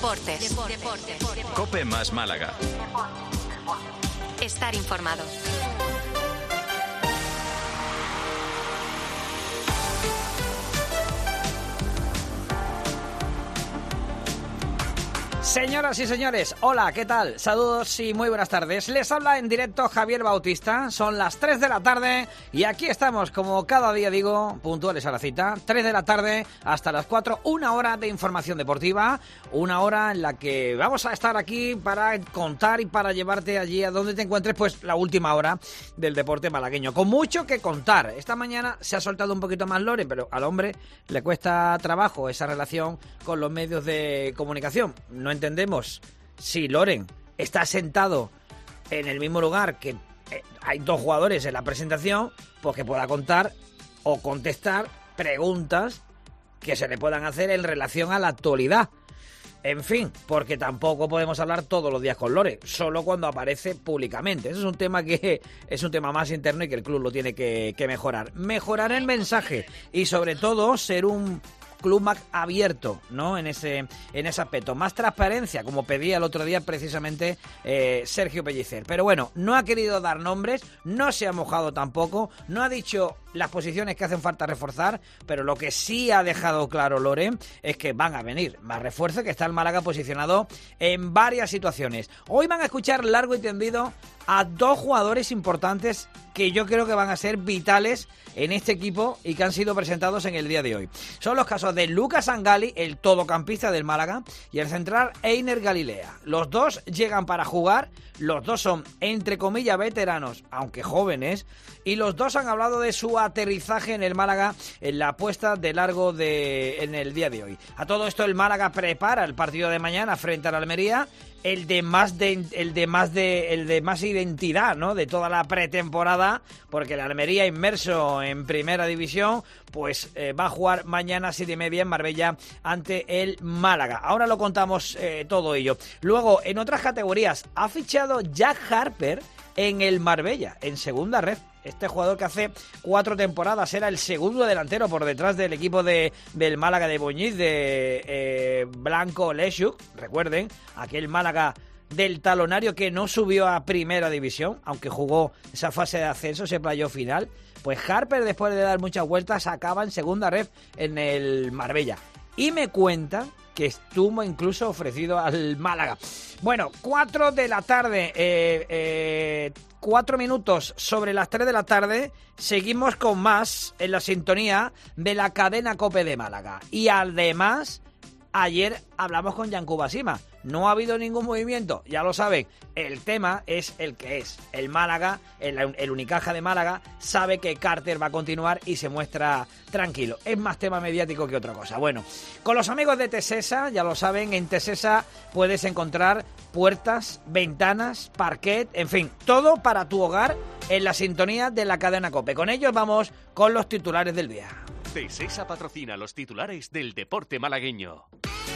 Deportes. COPE más Málaga. Estar informado. Señoras y señores, hola, ¿qué tal? Saludos y muy buenas tardes. Les habla en directo Javier Bautista. Son las 3 de la tarde y aquí estamos, como cada día digo, puntuales a la cita. 3 de la tarde hasta las 4, una hora de información deportiva. Una hora en la que vamos a estar aquí para contar y para llevarte allí a donde te encuentres, pues la última hora del deporte malagueño. Con mucho que contar. Esta mañana se ha soltado un poquito más Loren, pero al hombre le cuesta trabajo esa relación con los medios de comunicación. No entendemos si Loren está sentado en el mismo lugar que hay dos jugadores en la presentación, pues que pueda contar o contestar preguntas que se le puedan hacer en relación a la actualidad. En fin, porque tampoco podemos hablar todos los días con Loren, solo cuando aparece públicamente. Eso es un tema que es un tema más interno y que el club lo tiene que mejorar. Mejorar el mensaje y sobre todo ser un club más abierto, ¿no? En ese aspecto. Más transparencia, como pedía el otro día precisamente Sergio Pellicer. Pero bueno, no ha querido dar nombres, no se ha mojado tampoco, no ha dicho las posiciones que hacen falta reforzar, pero lo que sí ha dejado claro Loren es que van a venir más refuerzos, que está el Málaga posicionado en varias situaciones. Hoy van a escuchar largo y tendido a dos jugadores importantes que yo creo que van a ser vitales en este equipo y que han sido presentados en el día de hoy. Son los casos de Lucas Angali, el todocampista del Málaga, y el central Einer Galilea. Los dos llegan para jugar, los dos son entre comillas veteranos, aunque jóvenes, y los dos han hablado de su aterrizaje en el Málaga en la puesta de largo en el día de hoy. A todo esto el Málaga prepara el partido de mañana frente al Almería, el de más identidad, ¿no? De toda la pretemporada, porque el Almería, inmerso en primera división, pues va a jugar mañana a 7:30 en Marbella ante el Málaga. Ahora lo contamos todo ello. Luego, en otras categorías, ha fichado Jack Harper en el Marbella, en segunda red. Este jugador que hace 4 temporadas era el segundo delantero por detrás del equipo del Málaga de Boñiz, de Blanco Leshuk. Recuerden, aquel Málaga del talonario que no subió a primera división, aunque jugó esa fase de ascenso, ese playoff final. Pues Harper, después de dar muchas vueltas, acaba en segunda red en el Marbella. Y me cuentan que estuvo incluso ofrecido al Málaga. Bueno, 4 de la tarde, 4 minutos sobre las 3 de la tarde, seguimos con más en la sintonía de la cadena COPE de Málaga. Y además, ayer hablamos con Yankuba Sima. No ha habido ningún movimiento, ya lo saben. El tema es el que es. El Málaga, el Unicaja de Málaga, sabe que Carter va a continuar y se muestra tranquilo. Es más tema mediático que otra cosa. Bueno, con los amigos de Tesesa, ya lo saben, en Tesesa puedes encontrar puertas, ventanas, parquet, en fin, todo para tu hogar en la sintonía de la cadena COPE. Con ellos vamos con los titulares del día. Tesesa patrocina los titulares del deporte malagueño.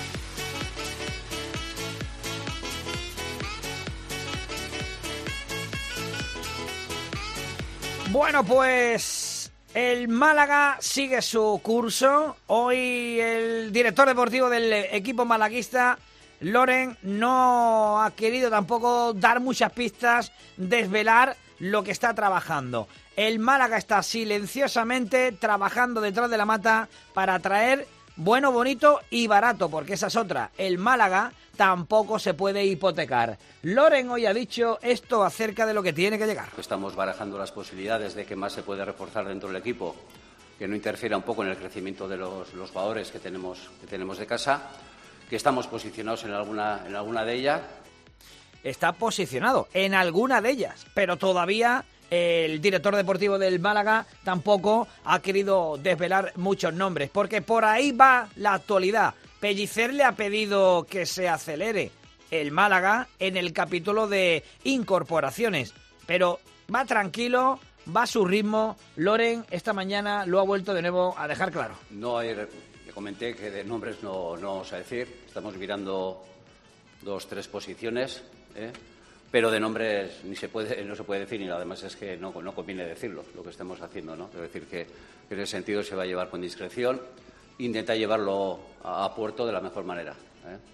Bueno, pues el Málaga sigue su curso. Hoy el director deportivo del equipo malaguista, Loren, no ha querido tampoco dar muchas pistas, desvelar lo que está trabajando. El Málaga está silenciosamente trabajando detrás de la mata para traer bueno, bonito y barato, porque esa es otra. El Málaga tampoco se puede hipotecar. Loren hoy ha dicho esto acerca de lo que tiene que llegar. Estamos barajando las posibilidades de que más se puede reforzar dentro del equipo, que no interfiera un poco en el crecimiento de los jugadores que tenemos de casa, que estamos posicionados en alguna de ellas. Está posicionado en alguna de ellas, pero todavía el director deportivo del Málaga tampoco ha querido desvelar muchos nombres, porque por ahí va la actualidad. Pellicer le ha pedido que se acelere el Málaga en el capítulo de incorporaciones, pero va tranquilo, va a su ritmo. Loren esta mañana lo ha vuelto de nuevo a dejar claro. Le comenté que de nombres no vamos a decir, estamos mirando 2-3 posiciones, pero de nombres no se puede decir, y además es que no conviene decirlo, lo que estemos haciendo, ¿no? Es decir, que en ese sentido se va a llevar con discreción, intentar llevarlo a puerto de la mejor manera,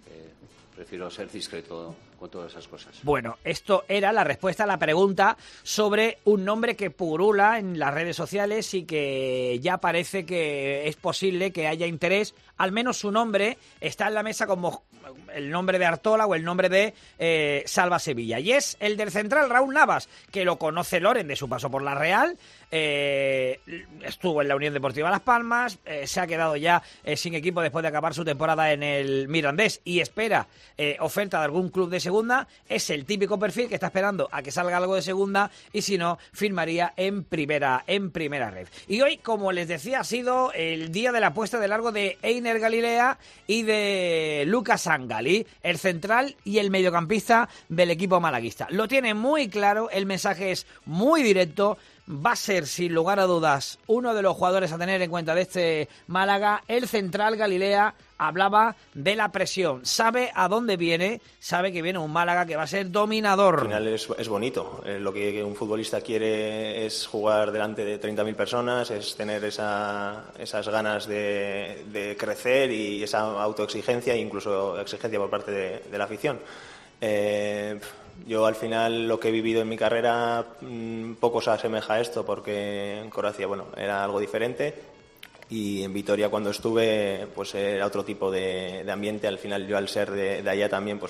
prefiero ser discreto con todas esas cosas. Bueno, esto era la respuesta a la pregunta sobre un nombre que purula en las redes sociales y que ya parece que es posible que haya interés. Al menos su nombre está en la mesa como el nombre de Artola o el nombre de Salva Sevilla. Y es el del central Raúl Navas, que lo conoce Loren de su paso por la Real. Estuvo en la Unión Deportiva Las Palmas, se ha quedado ya sin equipo después de acabar su temporada en el Mirandés y espera oferta de algún club de segunda. Es el típico perfil que está esperando a que salga algo de segunda y si no, firmaría en primera red. Y hoy, como les decía, ha sido el día de la puesta de largo de Einer Galilea y de Lucas Sangali, el central y el mediocampista del equipo malaguista. Lo tiene muy claro, el mensaje es muy directo. Va a ser, sin lugar a dudas, uno de los jugadores a tener en cuenta de este Málaga. El central Galilea hablaba de la presión. Sabe a dónde viene, sabe que viene un Málaga que va a ser dominador. Al final es bonito. Lo que un futbolista quiere es jugar delante de 30.000 personas, es tener esas ganas de crecer y esa autoexigencia e incluso exigencia por parte de la afición. Yo al final lo que he vivido en mi carrera poco se asemeja a esto porque en Croacia era algo diferente y en Vitoria cuando estuve pues era otro tipo de ambiente. Al final yo al ser de allá también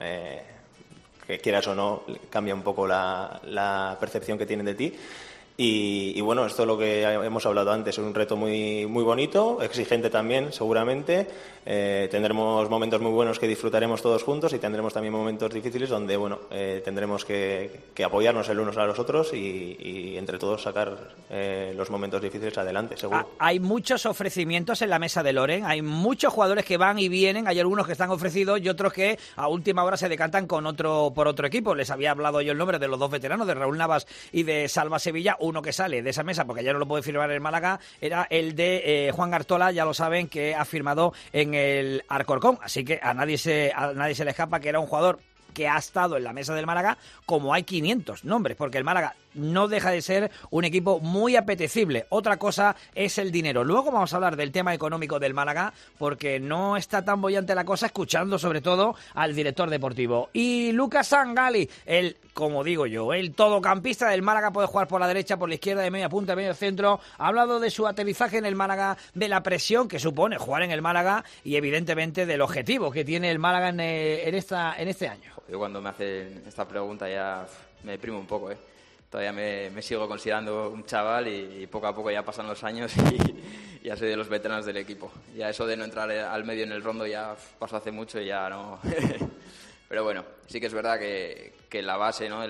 que quieras o no cambia un poco la percepción que tienen de ti. Y bueno, esto es lo que hemos hablado antes, es un reto muy, muy bonito, exigente también, seguramente. Tendremos momentos muy buenos que disfrutaremos todos juntos y tendremos también momentos difíciles donde tendremos que apoyarnos el unos a los otros y entre todos sacar los momentos difíciles adelante, seguro. Hay muchos ofrecimientos en la mesa de Loren, hay muchos jugadores que van y vienen, hay algunos que están ofrecidos y otros que a última hora se decantan por otro equipo. Les había hablado yo el nombre de los dos veteranos, de Raúl Navas y de Salva Sevilla. Uno que sale de esa mesa, porque ya no lo puede firmar el Málaga, era el de Juan Artola, ya lo saben, que ha firmado en el Alcorcón. Así que a nadie se le escapa que era un jugador que ha estado en la mesa del Málaga, como hay 500 nombres, porque el Málaga no deja de ser un equipo muy apetecible. Otra cosa es el dinero. Luego vamos a hablar del tema económico del Málaga, porque no está tan bollante la cosa, escuchando sobre todo al director deportivo. Y Lucas Sangali, como digo yo, el todocampista del Málaga, puede jugar por la derecha, por la izquierda, de media punta, de medio centro. Ha hablado de su aterrizaje en el Málaga, de la presión que supone jugar en el Málaga y evidentemente del objetivo que tiene el Málaga en este año. Yo cuando me hacen esta pregunta ya me deprimo un poco, Todavía me sigo considerando un chaval y poco a poco ya pasan los años y ya soy de los veteranos del equipo. Ya eso de no entrar al medio en el rondo ya pasó hace mucho y ya no. Pero bueno, sí que es verdad que la base, ¿no?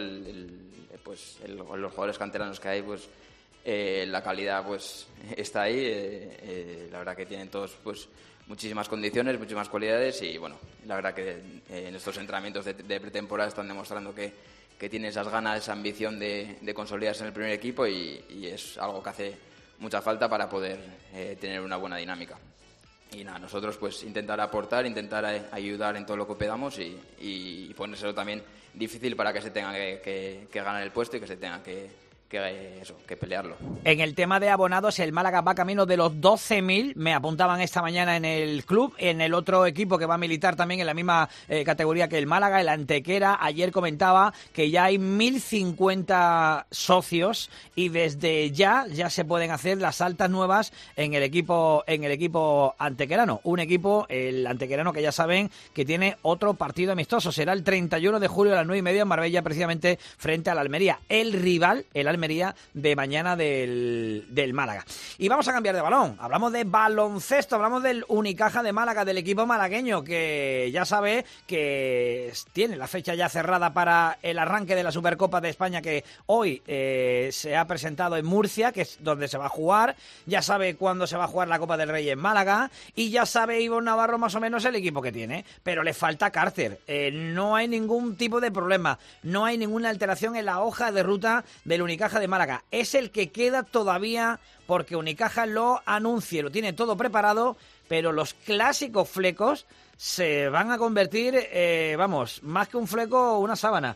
Los jugadores canteranos que hay, pues la calidad pues está ahí. La verdad que tienen todos pues muchísimas condiciones, muchísimas cualidades y bueno, la verdad que en estos entrenamientos de pretemporada están demostrando que tiene esas ganas, esa ambición de consolidarse en el primer equipo y es algo que hace mucha falta para poder tener una buena dinámica. Y nada, nosotros pues intentar aportar, intentar ayudar en todo lo que podamos y ponérselo también difícil para que se tenga que ganar el puesto y que se tenga que pelearlo. En el tema de abonados, el Málaga va camino de los 12.000, me apuntaban esta mañana en el club. En el otro equipo que va a militar también en la misma categoría que el Málaga, el Antequera, ayer comentaba que ya hay 1.050 socios y desde ya se pueden hacer las altas nuevas en el equipo antequerano. Un equipo, el Antequerano, que ya saben que tiene otro partido amistoso. Será el 31 de julio a las 9:30 en Marbella, precisamente frente al Almería. El rival, el Almería, de mañana del Málaga. Y vamos a cambiar de balón. Hablamos de baloncesto, hablamos del Unicaja de Málaga, del equipo malagueño, que ya sabe que tiene la fecha ya cerrada para el arranque de la Supercopa de España, que hoy se ha presentado en Murcia, que es donde se va a jugar. Ya sabe cuándo se va a jugar la Copa del Rey en Málaga y ya sabe Ivonne Navarro más o menos el equipo que tiene, pero le falta Carter. No hay ningún tipo de problema, no hay ninguna alteración en la hoja de ruta del Unicaja de Málaga. Es el que queda todavía porque Unicaja lo anuncia, lo tiene todo preparado, pero los clásicos flecos se van a convertir, más que un fleco, una sábana.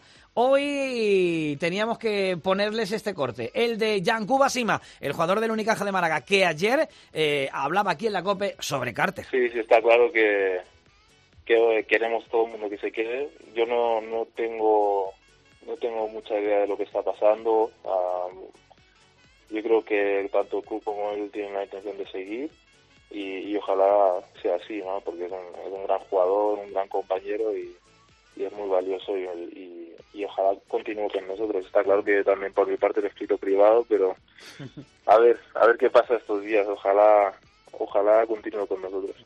Hoy teníamos que ponerles este corte, el de Yankuba Sima, el jugador del Unicaja de Málaga, que ayer hablaba aquí en la COPE sobre Carter. Sí, está claro que que queremos todo el mundo que se quede. Yo no tengo mucha idea de lo que está pasando. Yo creo que tanto el club como él tienen la intención de seguir y ojalá sea así, ¿no? Porque es un gran jugador, un gran compañero y es muy valioso y ojalá continúe con nosotros. Está claro que también por mi parte lo he escrito privado, pero a ver qué pasa estos días. Ojalá continúe con nosotros.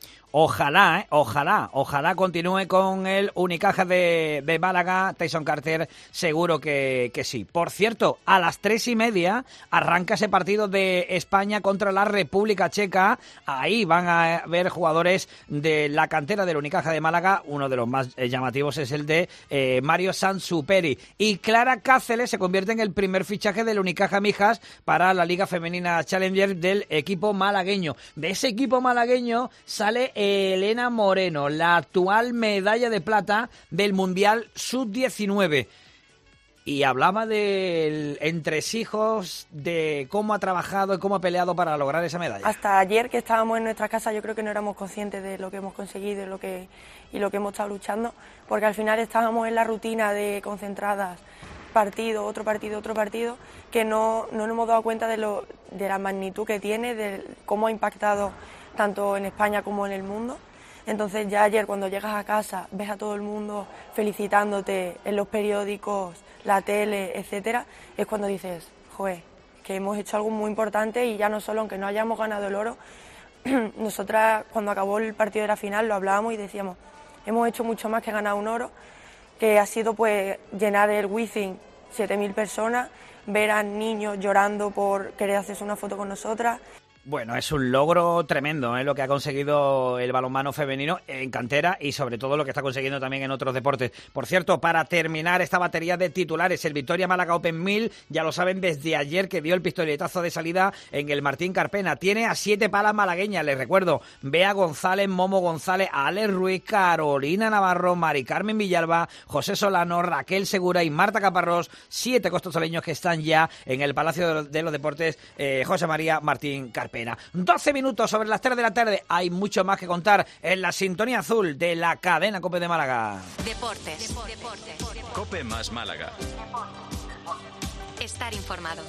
Ojalá continúe con el Unicaja de Málaga. Tyson Carter, seguro que sí. Por cierto, a las 3:30 arranca ese partido de España contra la República Checa. Ahí van a ver jugadores de la cantera del Unicaja de Málaga. Uno de los más llamativos es el de Mario Sansuperi. Y Clara Cáceres se convierte en el primer fichaje del Unicaja Mijas para la Liga Femenina Challenger del equipo malagueño. De ese equipo malagueño sale Elena Moreno, la actual medalla de plata del Mundial Sub-19. Y hablaba del entresijos, de cómo ha trabajado y cómo ha peleado para lograr esa medalla. Hasta ayer que estábamos en nuestra casa yo creo que no éramos conscientes de lo que hemos conseguido y lo que hemos estado luchando, porque al final estábamos en la rutina de concentradas, partido, otro partido, que no nos hemos dado cuenta de la magnitud que tiene, de cómo ha impactado tanto en España como en el mundo. Entonces ya ayer cuando llegas a casa ves a todo el mundo felicitándote en los periódicos, la tele, etcétera, es cuando dices, joder, que hemos hecho algo muy importante y ya no solo, aunque no hayamos ganado el oro, nosotras cuando acabó el partido de la final lo hablábamos y decíamos, hemos hecho mucho más que ganar un oro, que ha sido pues llenar el Wizzing 7.000 personas, ver a niños llorando por querer hacerse una foto con nosotras. Bueno, es un logro tremendo, lo que ha conseguido el balonmano femenino en cantera y sobre todo lo que está consiguiendo también en otros deportes. Por cierto, para terminar esta batería de titulares, el Victoria Málaga Open 1000, ya lo saben desde ayer que dio el pistoletazo de salida en el Martín Carpena. Tiene a 7 palas malagueñas, les recuerdo. Bea González, Momo González, Alex Ruiz, Carolina Navarro, Mari Carmen Villalba, José Solano, Raquel Segura y Marta Caparrós. 7 costosoleños que están ya en el Palacio de los Deportes José María Martín Carpena. 12 minutos sobre las 3 de la tarde. Hay mucho más que contar en la sintonía azul de la cadena COPE de Málaga. Deportes. COPE más Málaga. Estar informado.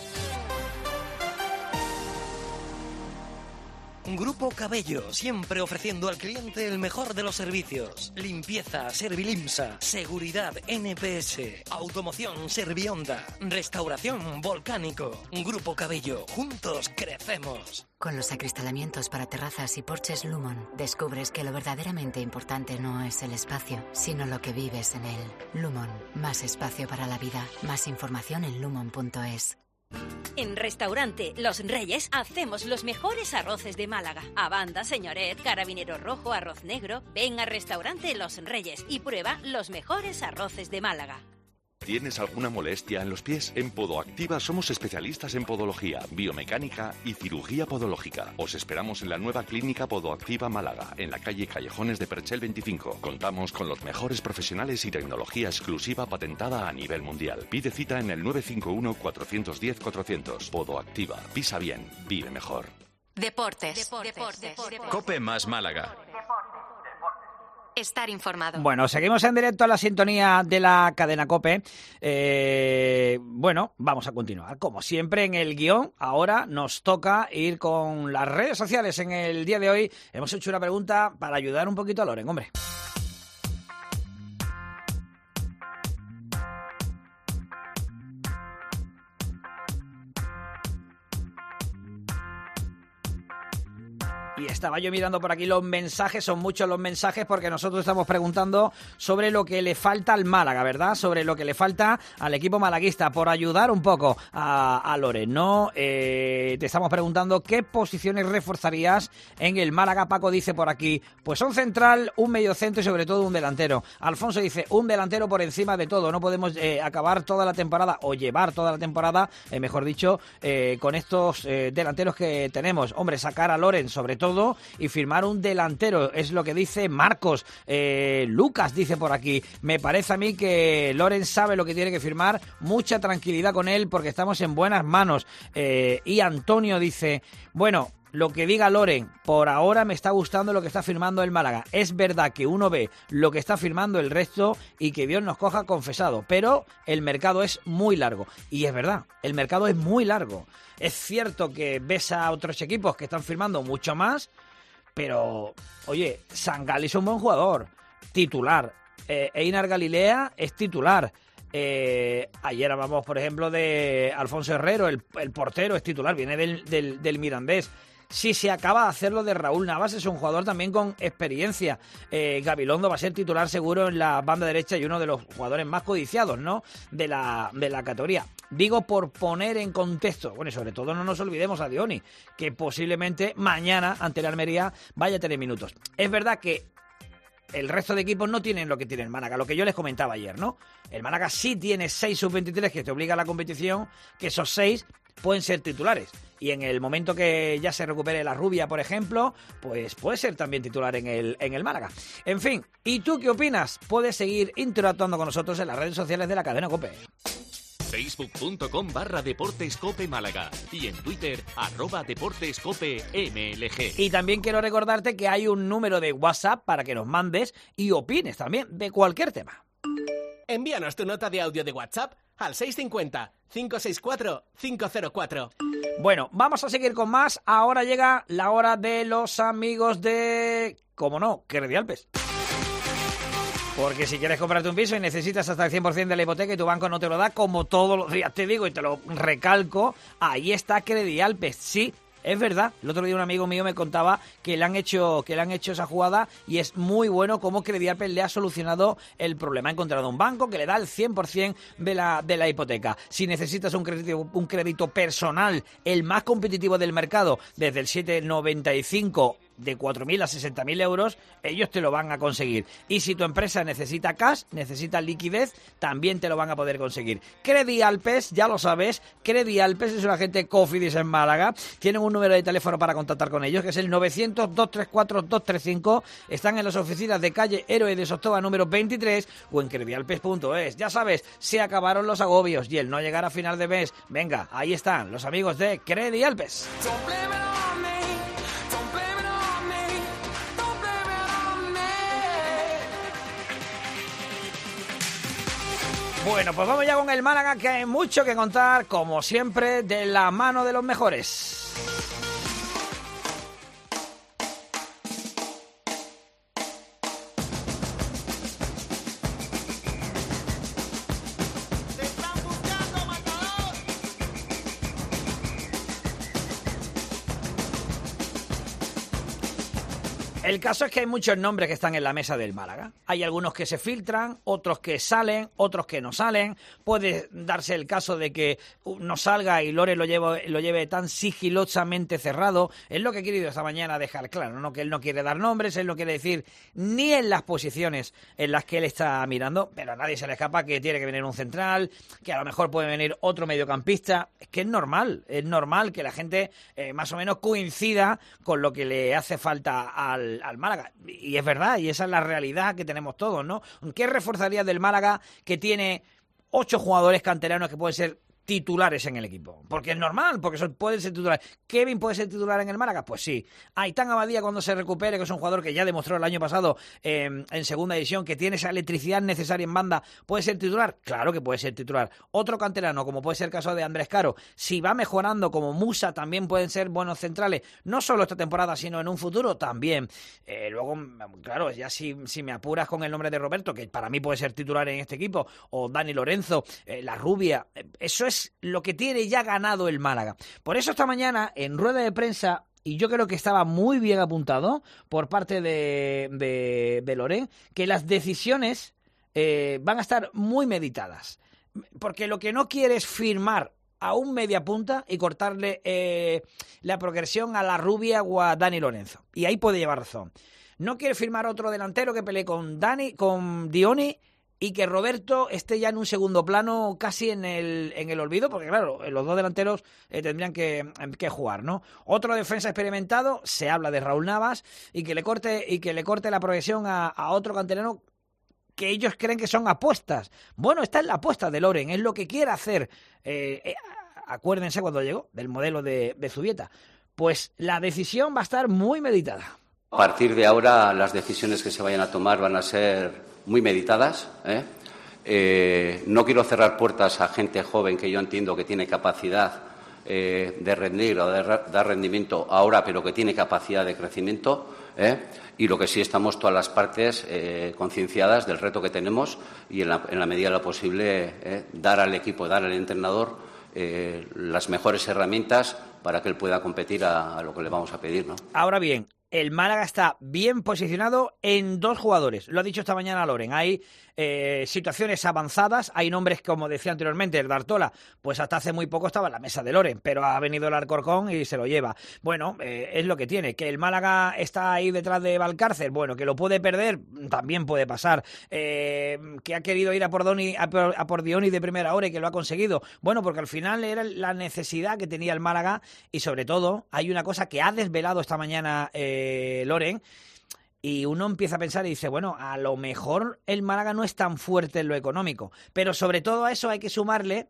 Grupo Cabello, siempre ofreciendo al cliente el mejor de los servicios. Limpieza, Servilimsa, seguridad, NPS, automoción, Servionda, restauración, Volcánico. Grupo Cabello, juntos crecemos. Con los acristalamientos para terrazas y porches Lumon, descubres que lo verdaderamente importante no es el espacio, sino lo que vives en él. Lumon, más espacio para la vida. Más información en lumon.es. En Restaurante Los Reyes hacemos los mejores arroces de Málaga. Abanda, señoret, carabinero rojo, arroz negro. Ven a Restaurante Los Reyes y prueba los mejores arroces de Málaga. ¿Tienes alguna molestia en los pies? En Podoactiva somos especialistas en podología, biomecánica y cirugía podológica. Os esperamos en la nueva clínica Podoactiva Málaga, en la calle Callejones de Perchel 25. Contamos con los mejores profesionales y tecnología exclusiva patentada a nivel mundial. Pide cita en el 951-410-400. Podoactiva. Pisa bien, vive mejor. Deportes. COPE más Málaga. Estar informado. Bueno, seguimos en directo a la sintonía de la cadena COPE. Bueno, vamos a continuar. Como siempre en el guión, ahora nos toca ir con las redes sociales. En el día de hoy hemos hecho una pregunta para ayudar un poquito a Loren, hombre. Y estaba yo mirando por aquí los mensajes, son muchos los mensajes porque nosotros estamos preguntando sobre lo que le falta al Málaga, ¿verdad? Sobre lo que le falta al equipo malaguista, por ayudar un poco a Loren, ¿no? Te estamos preguntando qué posiciones reforzarías en el Málaga. Paco dice por aquí, pues un central, un mediocentro y sobre todo un delantero. Alfonso dice, un delantero por encima de todo, no podemos acabar toda la temporada o llevar toda la temporada, mejor dicho, con estos delanteros que tenemos. Hombre, sacar a Loren sobre todo y firmar un delantero, es lo que dice Marcos. Lucas dice por aquí, me parece a mí que Loren sabe lo que tiene que firmar, mucha tranquilidad con él porque estamos en buenas manos. Y Antonio dice, bueno, lo que diga Loren, por ahora me está gustando lo que está firmando el Málaga. Es verdad que uno ve lo que está firmando el resto y que Dios nos coja confesado, pero el mercado es muy largo. Y es verdad, el mercado es muy largo. Es cierto que ves a otros equipos que están firmando mucho más, pero, oye, Sangali es un buen jugador, titular. Einar Galilea es titular. Ayer hablamos, por ejemplo, de Alfonso Herrero, el portero es titular, viene del Mirandés. Si se acaba de hacerlo de Raúl Navas, es un jugador también con experiencia. Gabilondo va a ser titular seguro en la banda derecha y uno de los jugadores más codiciados, ¿no?, de la categoría. Digo por poner en contexto, bueno, y sobre todo no nos olvidemos a Dioni, que posiblemente mañana ante el Almería vaya a tener minutos. Es verdad que el resto de equipos no tienen lo que tiene el Málaga, lo que yo les comentaba ayer, ¿no? El Málaga sí tiene 6 sub-23 que te obliga a la competición, que esos 6 pueden ser titulares. Y en el momento que ya se recupere la Rubia, por ejemplo, pues puede ser también titular en el Málaga. En fin, ¿y tú qué opinas? Puedes seguir interactuando con nosotros en las redes sociales de la cadena COPE. Facebook.com/Deportes Cope Málaga y en Twitter @DeportesCopeMLG. Y también quiero recordarte que hay un número de WhatsApp para que nos mandes y opines también de cualquier tema. Envíanos tu nota de audio de WhatsApp al 650-564-504. Bueno, vamos a seguir con más. Ahora llega la hora de los amigos de, como no, Credialpes. Porque si quieres comprarte un piso y necesitas hasta el 100% de la hipoteca y tu banco no te lo da, como todos los días te digo y te lo recalco, ahí está Credialpes. Sí, es verdad. El otro día un amigo mío me contaba que le han hecho esa jugada y es muy bueno cómo Credialpes le ha solucionado el problema. Ha encontrado un banco que le da el 100% de la hipoteca. Si necesitas un crédito personal, el más competitivo del mercado, desde el 7,95 de 4.000 a 60.000 euros, ellos te lo van a conseguir. Y si tu empresa necesita cash, necesita liquidez, también te lo van a poder conseguir. Credialpes, ya lo sabes, Credialpes es un agente Cofidis en Málaga. Tienen un número de teléfono para contactar con ellos, que es el 900-234-235. Están en las oficinas de calle Héroe de Sostoba número 23 o en credialpes.es. Ya sabes, se acabaron los agobios y el no llegar a final de mes. Venga, ahí están los amigos de Credialpes. Bueno, pues vamos ya con el Málaga, que hay mucho que contar, como siempre, de la mano de los mejores. El caso es que hay muchos nombres que están en la mesa del Málaga. Hay algunos que se filtran, otros que salen, otros que no salen. Puede darse el caso de que no salga y Lore lo lleve tan sigilosamente cerrado. Es lo que he querido esta mañana dejar claro, ¿no? Que él no quiere dar nombres, él no quiere decir ni en las posiciones en las que él está mirando, pero a nadie se le escapa que tiene que venir un central, que a lo mejor puede venir otro mediocampista. Es que es normal que la gente más o menos coincida con lo que le hace falta al Málaga. Y es verdad, y esa es la realidad que tenemos todos, ¿no? ¿Qué reforzarías del Málaga que tiene 8 jugadores canteranos que pueden ser titulares en el equipo? Porque es normal, porque pueden ser titulares. ¿Kevin puede ser titular en el Málaga? Pues sí. Aitán Abadía, cuando se recupere, que es un jugador que ya demostró el año pasado en segunda división que tiene esa electricidad necesaria en banda, ¿puede ser titular? Claro que puede ser titular. Otro canterano, como puede ser el caso de Andrés Caro, si va mejorando como Musa, también pueden ser buenos centrales, no solo esta temporada, sino en un futuro también. Luego, claro, ya si me apuras con el nombre de Roberto, que para mí puede ser titular en este equipo, o Dani Lorenzo, la Rubia, eso es lo que tiene ya ganado el Málaga. Por eso esta mañana, en rueda de prensa, y yo creo que estaba muy bien apuntado por parte de Loren, que las decisiones van a estar muy meditadas. Porque lo que no quiere es firmar a un mediapunta y cortarle la progresión a la Rubia o a Dani Lorenzo. Y ahí puede llevar razón. No quiere firmar otro delantero que pelee con Dioni, y que Roberto esté ya en un segundo plano, casi en el olvido, porque claro, los dos delanteros tendrían que jugar, ¿no? Otro defensa experimentado, se habla de Raúl Navas, y que le corte la progresión a otro canterano que ellos creen que son apuestas. Bueno, esta es la apuesta de Loren, es lo que quiere hacer. Acuérdense cuando llegó del modelo de Zubieta. pues la decisión va a estar muy meditada. A partir de ahora, las decisiones que se vayan a tomar van a ser muy meditadas, no quiero cerrar puertas a gente joven que yo entiendo que tiene capacidad de rendir o de dar rendimiento ahora, pero que tiene capacidad de crecimiento, y lo que sí estamos todas las partes concienciadas del reto que tenemos y en la medida de lo posible dar al equipo, dar al entrenador las mejores herramientas para que él pueda competir a lo que le vamos a pedir, ¿no? Ahora bien, el Málaga está bien posicionado en 2 jugadores. Lo ha dicho esta mañana Loren. Hay situaciones avanzadas, hay nombres, como decía anteriormente, el Dartola, pues hasta hace muy poco estaba en la mesa de Loren, pero ha venido el Alcorcón y se lo lleva. Bueno, es lo que tiene. Que el Málaga está ahí detrás de Valcárcel, bueno, que lo puede perder, también puede pasar. Que ha querido ir a por Dioni de primera hora y que lo ha conseguido. Bueno, porque al final era la necesidad que tenía el Málaga y sobre todo hay una cosa que ha desvelado esta mañana Loren. Y uno empieza a pensar y dice, bueno, a lo mejor el Málaga no es tan fuerte en lo económico, pero sobre todo a eso hay que sumarle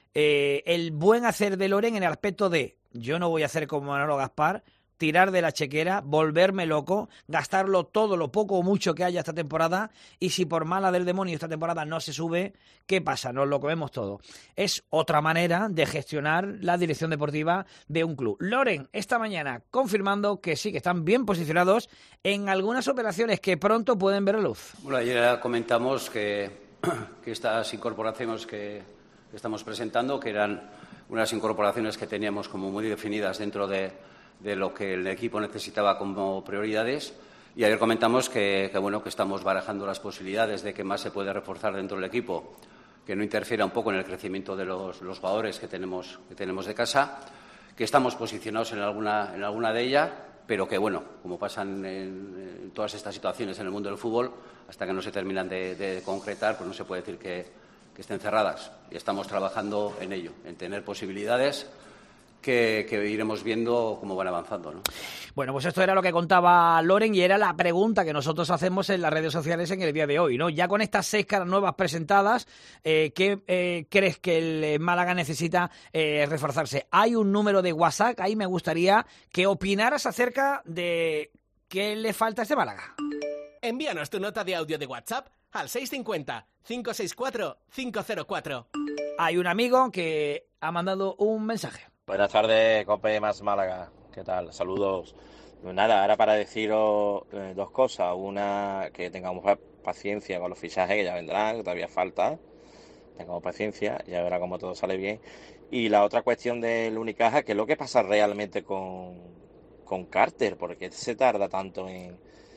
el buen hacer de Loren en el aspecto de yo no voy a hacer como Manolo Gaspar, tirar de la chequera, volverme loco, gastarlo todo, lo poco o mucho que haya esta temporada, y si por mala del demonio esta temporada no se sube, ¿qué pasa? Nos lo comemos todo. Es otra manera de gestionar la dirección deportiva de un club. Loren, esta mañana, confirmando que sí, que están bien posicionados en algunas operaciones que pronto pueden ver la luz. Bueno, ayer comentamos que estas incorporaciones que estamos presentando, que eran unas incorporaciones que teníamos como muy definidas dentro de lo que el equipo necesitaba como prioridades, y ayer comentamos que estamos barajando las posibilidades de que más se puede reforzar dentro del equipo, que no interfiera un poco en el crecimiento de los jugadores que tenemos de casa, que estamos posicionados en alguna de ellas, pero que, bueno, como pasan en todas estas situaciones en el mundo del fútbol, hasta que no se terminan de concretar, pues no se puede decir que estén cerradas. Y estamos trabajando en ello, en tener posibilidades que iremos viendo cómo van avanzando, ¿no? Bueno, pues esto era lo que contaba Loren y era la pregunta que nosotros hacemos en las redes sociales en el día de hoy, ¿no? Ya con estas 6 caras nuevas presentadas, ¿qué crees que el Málaga necesita reforzarse? Hay un número de WhatsApp, ahí me gustaría que opinaras acerca de qué le falta a este Málaga. Envíanos tu nota de audio de WhatsApp al 650-564-504. Hay un amigo que ha mandado un mensaje. Buenas tardes, Cope más Málaga. ¿Qué tal? Saludos. Nada, ahora para deciros 2 cosas. Una, que tengamos paciencia con los fichajes, que ya vendrán, que todavía falta. Tengamos paciencia, ya verá cómo todo sale bien. Y la otra cuestión del Unicaja, que es lo que pasa realmente con Carter, porque se tarda tanto en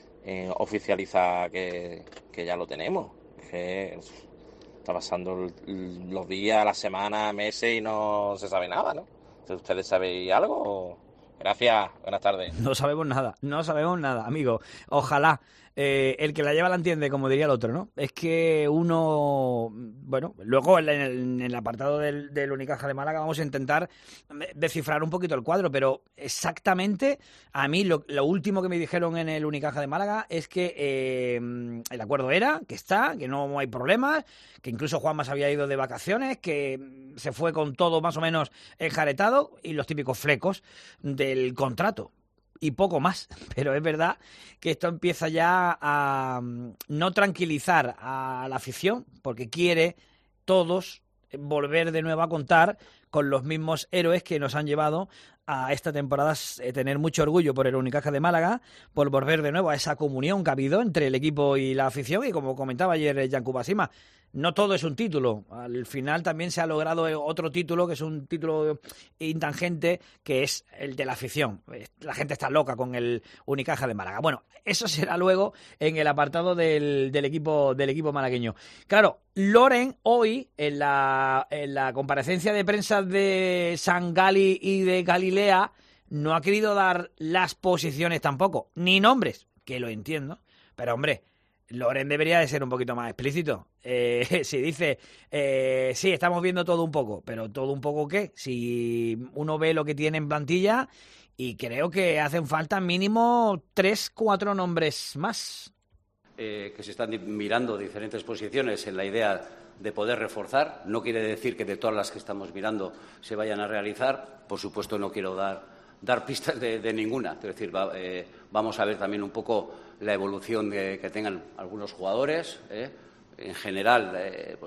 oficializar que ya lo tenemos. Que está pasando los días, las semanas, meses y no se sabe nada, ¿no? ¿Ustedes sabéis algo? Gracias, buenas tardes. No sabemos nada, amigo. Ojalá el que la lleva la entiende, como diría el otro, ¿no? Es que uno, bueno, luego en el apartado del Unicaja de Málaga vamos a intentar descifrar un poquito el cuadro, pero exactamente a mí lo último que me dijeron en el Unicaja de Málaga es que el acuerdo era, que está, que no hay problemas, que incluso Juanma se había ido de vacaciones, que se fue con todo más o menos enjaretado y los típicos flecos del contrato. Y poco más, pero es verdad que esto empieza ya a no tranquilizar a la afición, porque quiere todos volver de nuevo a contar con los mismos héroes que nos han llevado a esta temporada, tener mucho orgullo por el Unicaja de Málaga, por volver de nuevo a esa comunión que ha habido entre el equipo y la afición, y como comentaba ayer Yankuba Sima, no todo es un título, al final también se ha logrado otro título, que es un título intangente, que es el de la afición. La gente está loca con el Unicaja de Málaga. Bueno, eso será luego en el apartado del equipo malagueño. Claro, Loren hoy, en la comparecencia de prensa de San Gali y de Galilea, no ha querido dar las posiciones tampoco, ni nombres, que lo entiendo, pero hombre, Loren debería de ser un poquito más explícito. Si dice, sí, estamos viendo todo un poco, pero ¿todo un poco qué? Si uno ve lo que tiene en plantilla, y creo que hacen falta mínimo 3-4 nombres más. Que se están mirando diferentes posiciones en la idea de poder reforzar. No quiere decir que de todas las que estamos mirando se vayan a realizar. Por supuesto, no quiero dar dar pistas de ninguna. Es decir, vamos a ver también un poco la evolución que tengan algunos jugadores. En general,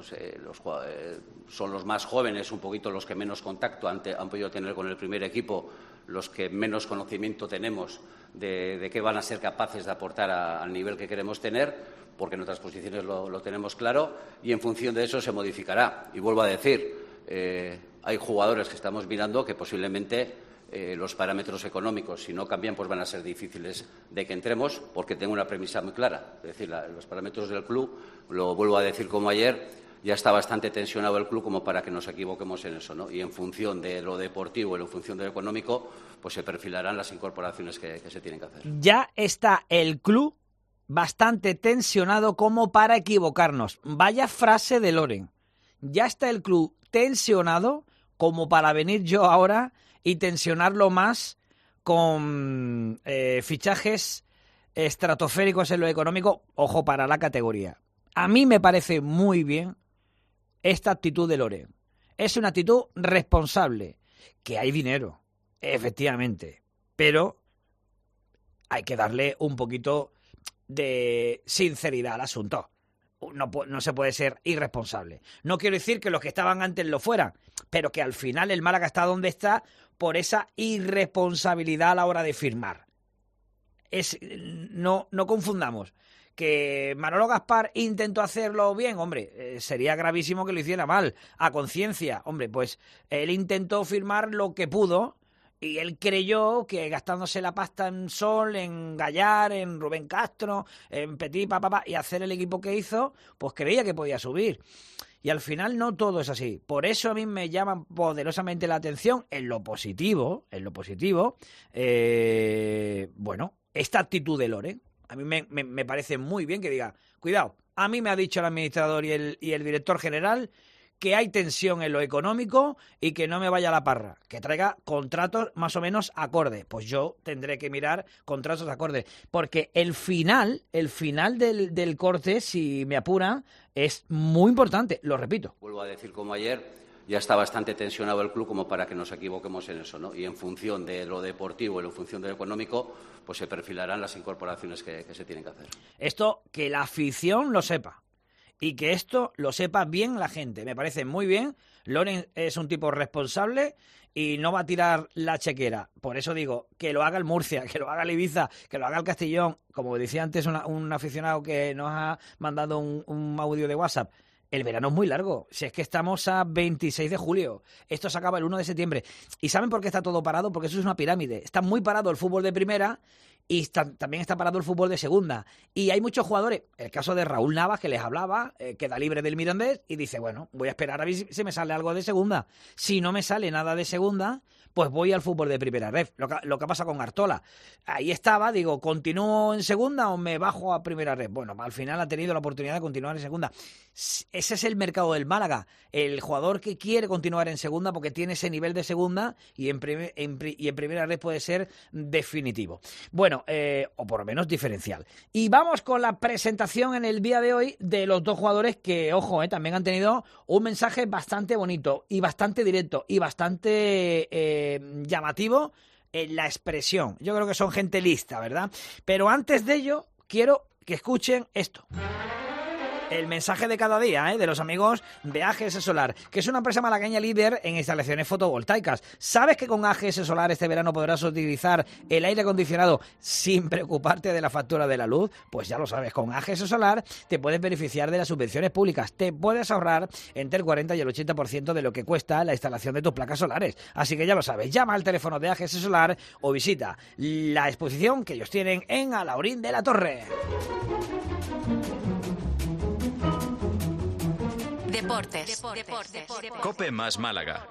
son los más jóvenes, un poquito los que menos contacto han podido tener con el primer equipo, los que menos conocimiento tenemos de qué van a ser capaces de aportar al nivel que queremos tener, porque en otras posiciones lo tenemos claro, y en función de eso se modificará. Y vuelvo a decir, hay jugadores que estamos mirando que posiblemente los parámetros económicos, si no cambian, pues van a ser difíciles de que entremos, porque tengo una premisa muy clara. Es decir, los parámetros del club, lo vuelvo a decir como ayer, ya está bastante tensionado el club como para que nos equivoquemos en eso, ¿no? Y en función de lo deportivo y en función de lo económico, pues se perfilarán las incorporaciones que se tienen que hacer. Ya está el club bastante tensionado como para equivocarnos. Vaya frase de Loren. Ya está el club tensionado como para venir yo ahora y tensionarlo más con fichajes estratosféricos en lo económico, ojo, para la categoría. A mí me parece muy bien esta actitud de Loren. Es una actitud responsable, que hay dinero, efectivamente, pero hay que darle un poquito de sinceridad al asunto. No se puede ser irresponsable. No quiero decir que los que estaban antes lo fueran, pero que al final el Málaga está donde está por esa irresponsabilidad a la hora de firmar. No confundamos. Que Manolo Gaspar intentó hacerlo bien, hombre, sería gravísimo que lo hiciera mal, a conciencia. Hombre, pues él intentó firmar lo que pudo y él creyó que gastándose la pasta en Sol, en Gallar, en Rubén Castro, en Petit, y hacer el equipo que hizo, pues creía que podía subir. Y al final no todo es así. Por eso a mí me llama poderosamente la atención en lo positivo, esta actitud de Loren. A mí me parece muy bien que diga, cuidado, a mí me ha dicho el administrador y el director general que hay tensión en lo económico y que no me vaya a la parra, que traiga contratos más o menos acordes. Pues yo tendré que mirar contratos acordes, porque el final del corte, si me apuran, es muy importante, lo repito. Vuelvo a decir como ayer, ya está bastante tensionado el club como para que nos equivoquemos en eso, ¿no? Y en función de lo deportivo y en función de lo económico, pues se perfilarán las incorporaciones que se tienen que hacer. Esto, que la afición lo sepa. Y que esto lo sepa bien la gente. Me parece muy bien. Loren es un tipo responsable y no va a tirar la chequera. Por eso digo, que lo haga el Murcia, que lo haga el Ibiza, que lo haga el Castellón. Como decía antes un aficionado que nos ha mandado un audio de WhatsApp. El verano es muy largo. Si es que estamos a 26 de julio. Esto se acaba el 1 de septiembre. ¿Y saben por qué está todo parado? Porque eso es una pirámide. Está muy parado el fútbol de primera y también está parado el fútbol de segunda. Y hay muchos jugadores, el caso de Raúl Navas, que les hablaba, queda libre del Mirandés y dice, bueno, voy a esperar a ver si me sale algo de segunda. Si no me sale nada de segunda, pues voy al fútbol de primera red. Lo que pasa con Artola. Ahí estaba, digo, ¿continúo en segunda o me bajo a primera red? Bueno, al final ha tenido la oportunidad de continuar en segunda. Ese es el mercado del Málaga. El jugador que quiere continuar en segunda porque tiene ese nivel de segunda y en primera red puede ser definitivo. Bueno, o por lo menos diferencial. Y vamos con la presentación en el día de hoy de los dos jugadores que, ojo, también han tenido un mensaje bastante bonito y bastante directo y bastante llamativo en la expresión. Yo creo que son gente lista, ¿verdad? Pero antes de ello, quiero que escuchen esto. El mensaje de cada día, de los amigos de AGS Solar, que es una empresa malagueña líder en instalaciones fotovoltaicas. ¿Sabes que con AGS Solar este verano podrás utilizar el aire acondicionado sin preocuparte de la factura de la luz? Pues ya lo sabes, con AGS Solar te puedes beneficiar de las subvenciones públicas. Te puedes ahorrar entre el 40 y el 80% de lo que cuesta la instalación de tus placas solares. Así que ya lo sabes, llama al teléfono de AGS Solar o visita la exposición que ellos tienen en Alhaurín de la Torre. Deportes. COPE más Málaga.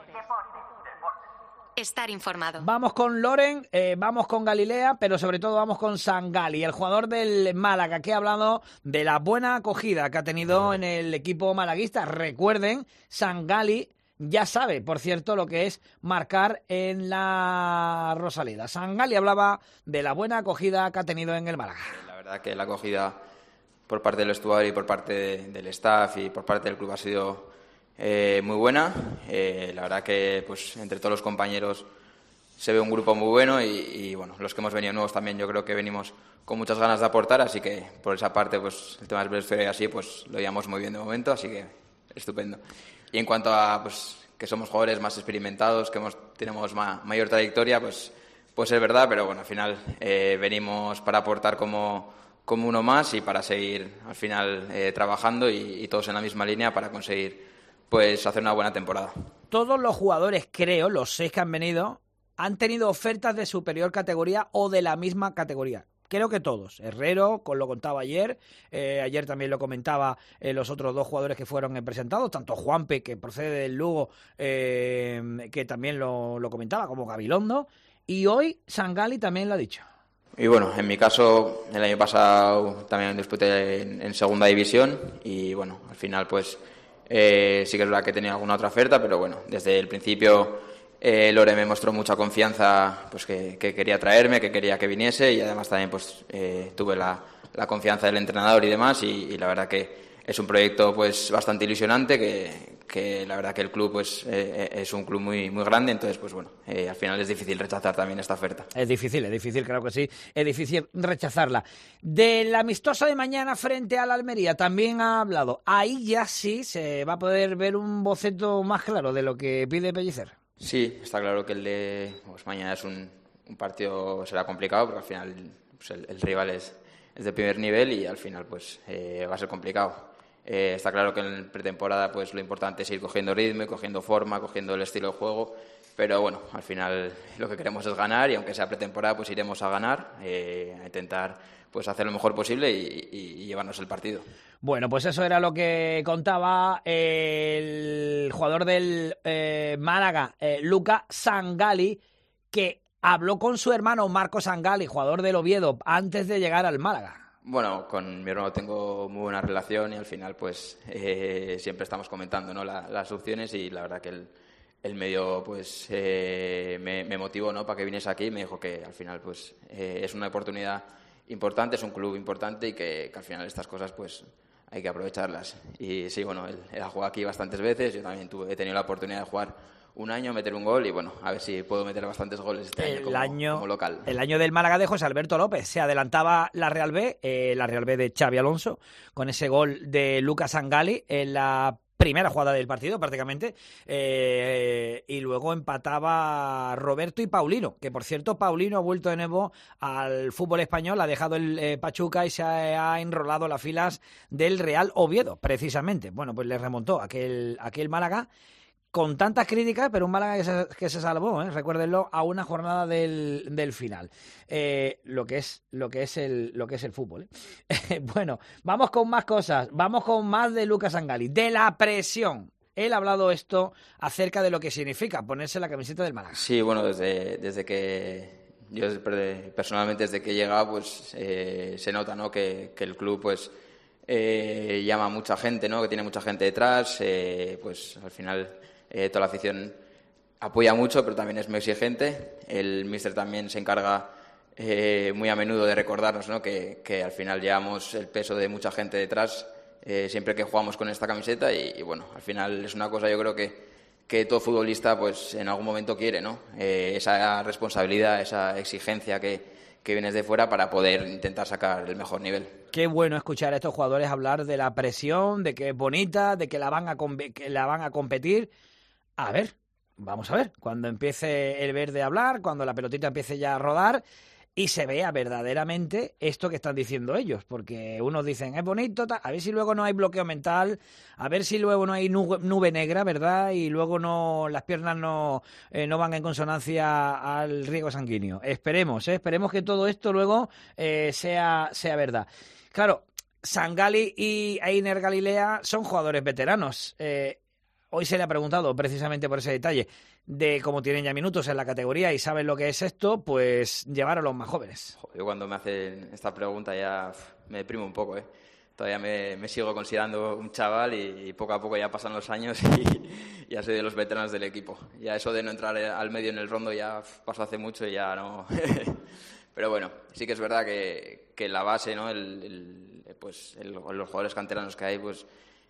Estar informado. Vamos con Loren, vamos con Galilea, pero sobre todo vamos con Sangali, el jugador del Málaga, que ha hablado de la buena acogida que ha tenido en el equipo malaguista. Recuerden, Sangali ya sabe, por cierto, lo que es marcar en la Rosaleda. Sangali hablaba de la buena acogida que ha tenido en el Málaga. La verdad que la acogida por parte del vestuario y por parte del staff y por parte del club ha sido muy buena. La verdad que pues entre todos los compañeros se ve un grupo muy bueno y bueno, los que hemos venido nuevos también yo creo que venimos con muchas ganas de aportar, así que por esa parte pues el tema del vestuario y así pues lo llevamos muy bien de momento, así que estupendo. Y en cuanto a pues que somos jugadores más experimentados, que tenemos mayor trayectoria, pues es verdad, pero bueno, al final venimos para aportar como uno más y para seguir al final trabajando y todos en la misma línea para conseguir pues hacer una buena temporada. Todos los jugadores, creo, los 6 que han venido, han tenido ofertas de superior categoría o de la misma categoría. Creo que todos. Herrero, lo contaba ayer. Ayer también lo comentaba los otros 2 jugadores que fueron presentados, tanto Juanpe, que procede del Lugo, que también lo comentaba, como Gabilondo. Y hoy Sangali también lo ha dicho. Y bueno, en mi caso, el año pasado también disputé en segunda división y bueno, al final pues sí que es verdad que tenía alguna otra oferta, pero bueno, desde el principio Lore me mostró mucha confianza, pues que quería traerme, que quería que viniese y además también pues tuve la confianza del entrenador y demás y la verdad que es un proyecto pues bastante ilusionante que la verdad que el club pues es un club muy muy grande, entonces pues bueno, al final es difícil rechazar también esta oferta. Es difícil, claro que sí, es difícil rechazarla. Del amistoso de mañana frente al Almería también ha hablado, ahí ya sí se va a poder ver un boceto más claro de lo que pide Pellicer. Sí, está claro que el de pues mañana es un partido, será complicado porque al final pues el rival es de primer nivel y al final pues va a ser complicado. Está claro que en pretemporada pues lo importante es ir cogiendo ritmo, cogiendo forma, cogiendo el estilo de juego, pero bueno, al final lo que queremos es ganar y aunque sea pretemporada pues iremos a ganar, a intentar pues hacer lo mejor posible y llevarnos el partido. Bueno, pues eso era lo que contaba el jugador del Málaga, Luca Sangali, que habló con su hermano Marco Sangali, jugador del Oviedo, antes de llegar al Málaga. Bueno, con mi hermano tengo muy buena relación y al final pues siempre estamos comentando, ¿no? las opciones y la verdad que el medio pues me motivó, ¿no? para que viniese aquí y me dijo que al final pues es una oportunidad importante, es un club importante y que al final estas cosas pues hay que aprovecharlas. Y sí, bueno, él ha jugado aquí bastantes veces, yo también he tenido la oportunidad de jugar un año, meter un gol y bueno, a ver si puedo meter bastantes goles este año como local. El año del Málaga de José Alberto López, se adelantaba la Real B de Xavi Alonso, con ese gol de Lucas Sangali en la primera jugada del partido prácticamente, y luego empataba Roberto y Paulino, que por cierto Paulino ha vuelto de nuevo al fútbol español, ha dejado el Pachuca y se ha enrolado las filas del Real Oviedo, precisamente. Bueno, pues le remontó aquel Málaga, con tantas críticas, pero un Málaga que se salvó, recuérdenlo, a una jornada del final. Lo que es el fútbol. Bueno, vamos con más cosas. Vamos con más de Lucas Sangali, de la presión. Él ha hablado esto acerca de lo que significa ponerse la camiseta del Málaga. Sí, bueno, desde que yo personalmente desde que he llegado, pues se nota, ¿no? que el club pues llama a mucha gente, ¿no? Que tiene mucha gente detrás, pues al final toda la afición apoya mucho, pero también es muy exigente. El míster también se encarga muy a menudo de recordarnos, ¿no? que al final llevamos el peso de mucha gente detrás siempre que jugamos con esta camiseta y bueno, al final es una cosa yo creo que todo futbolista pues en algún momento quiere, ¿no? Esa responsabilidad, esa exigencia que vienes de fuera para poder intentar sacar el mejor nivel. Qué bueno escuchar a estos jugadores hablar de la presión, de que es bonita, de que la van a competir. A ver, vamos a ver, cuando empiece el verde a hablar, cuando la pelotita empiece ya a rodar y se vea verdaderamente esto que están diciendo ellos, porque unos dicen es bonito, a ver si luego no hay bloqueo mental, a ver si luego no hay nube negra, ¿verdad? Y luego las piernas no van en consonancia al riego sanguíneo. Esperemos que todo esto luego sea verdad. Claro, Sangali y Einer Galilea son jugadores veteranos. Hoy se le ha preguntado precisamente por ese detalle de cómo tienen ya minutos en la categoría y saben lo que es esto, pues llevar a los más jóvenes. Yo cuando me hacen esta pregunta ya me deprimo un poco, Todavía me sigo considerando un chaval y poco a poco ya pasan los años y ya soy de los veteranos del equipo. Ya eso de no entrar al medio en el rondo ya pasó hace mucho y ya no... Pero bueno, sí que es verdad que la base, ¿no? Los jugadores canteranos que hay, pues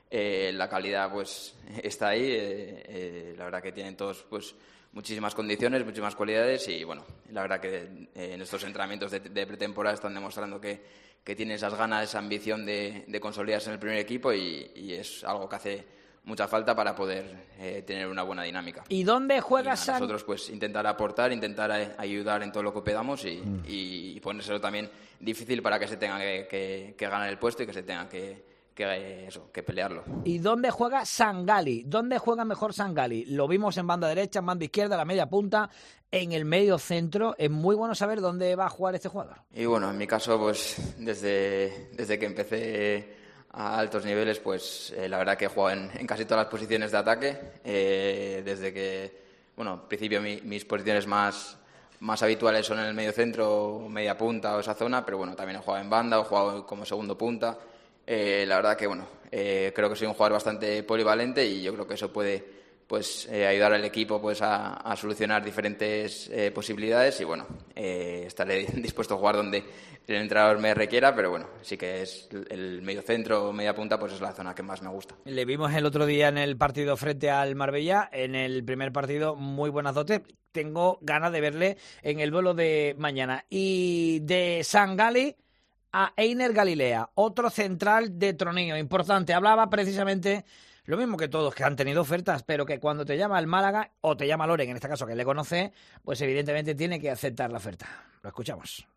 la calidad pues está ahí. La verdad que tienen todos pues muchísimas condiciones, muchísimas cualidades y bueno, la verdad que en estos entrenamientos de pretemporada están demostrando que tienen esas ganas, esa ambición de consolidarse en el primer equipo y es algo que hace mucha falta para poder tener una buena dinámica. ¿Y dónde juegas? Nosotros pues intentar aportar, intentar ayudar en todo lo que podamos y ponérselo también difícil para que se tenga que ganar el puesto y que se tenga que pelearlo. ¿Y dónde juega Sangali? ¿Dónde juega mejor Sangali? Lo vimos en banda derecha, en banda izquierda, la media punta, en el medio centro. Es muy bueno saber dónde va a jugar este jugador. Y bueno, en mi caso, pues desde que empecé a altos niveles, pues la verdad que he jugado en casi todas las posiciones de ataque. Desde que, bueno, en principio mis posiciones más habituales son en el medio centro, media punta o esa zona, pero bueno, también he jugado en banda, he jugado como segundo punta. La verdad que, bueno, creo que soy un jugador bastante polivalente y yo creo que eso puede pues ayudar al equipo pues a solucionar diferentes posibilidades y bueno, estaré dispuesto a jugar donde el entrenador me requiera, pero bueno, sí que es el medio centro o media punta, pues es la zona que más me gusta. Le vimos el otro día en el partido frente al Marbella, en el primer partido, muy buenas dotes. Tengo ganas de verle en el vuelo de mañana. Y de Sangali a Einer Galilea, otro central de tronillo importante. Hablaba precisamente lo mismo que todos, que han tenido ofertas, pero que cuando te llama el Málaga, o te llama Loren, en este caso que le conoce, pues evidentemente tiene que aceptar la oferta. Lo escuchamos.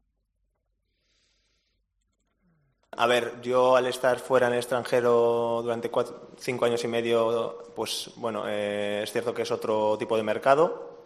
A ver, yo al estar fuera en el extranjero durante 5 años y medio, pues bueno, es cierto que es otro tipo de mercado.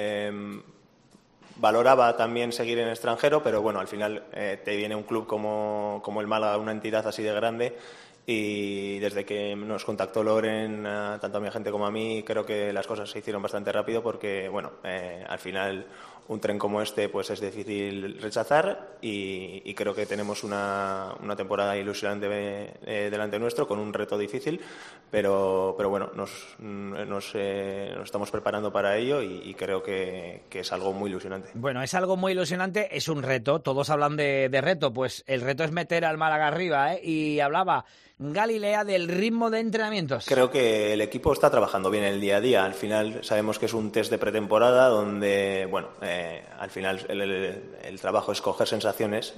Valoraba también seguir en el extranjero, pero bueno, al final te viene un club como el Málaga, una entidad así de grande, y desde que nos contactó Loren, tanto a mi agente como a mí, creo que las cosas se hicieron bastante rápido porque, bueno, al final un tren como este pues es difícil rechazar y creo que tenemos una temporada ilusionante delante nuestro con un reto difícil, pero bueno, nos estamos preparando para ello y creo que es algo muy ilusionante. Bueno, es algo muy ilusionante, es un reto, todos hablan de reto, pues el reto es meter al Málaga arriba, y hablaba Galilea del ritmo de entrenamientos. Creo que el equipo está trabajando bien el día a día. Al final sabemos que es un test de pretemporada donde, bueno, al final el trabajo es coger sensaciones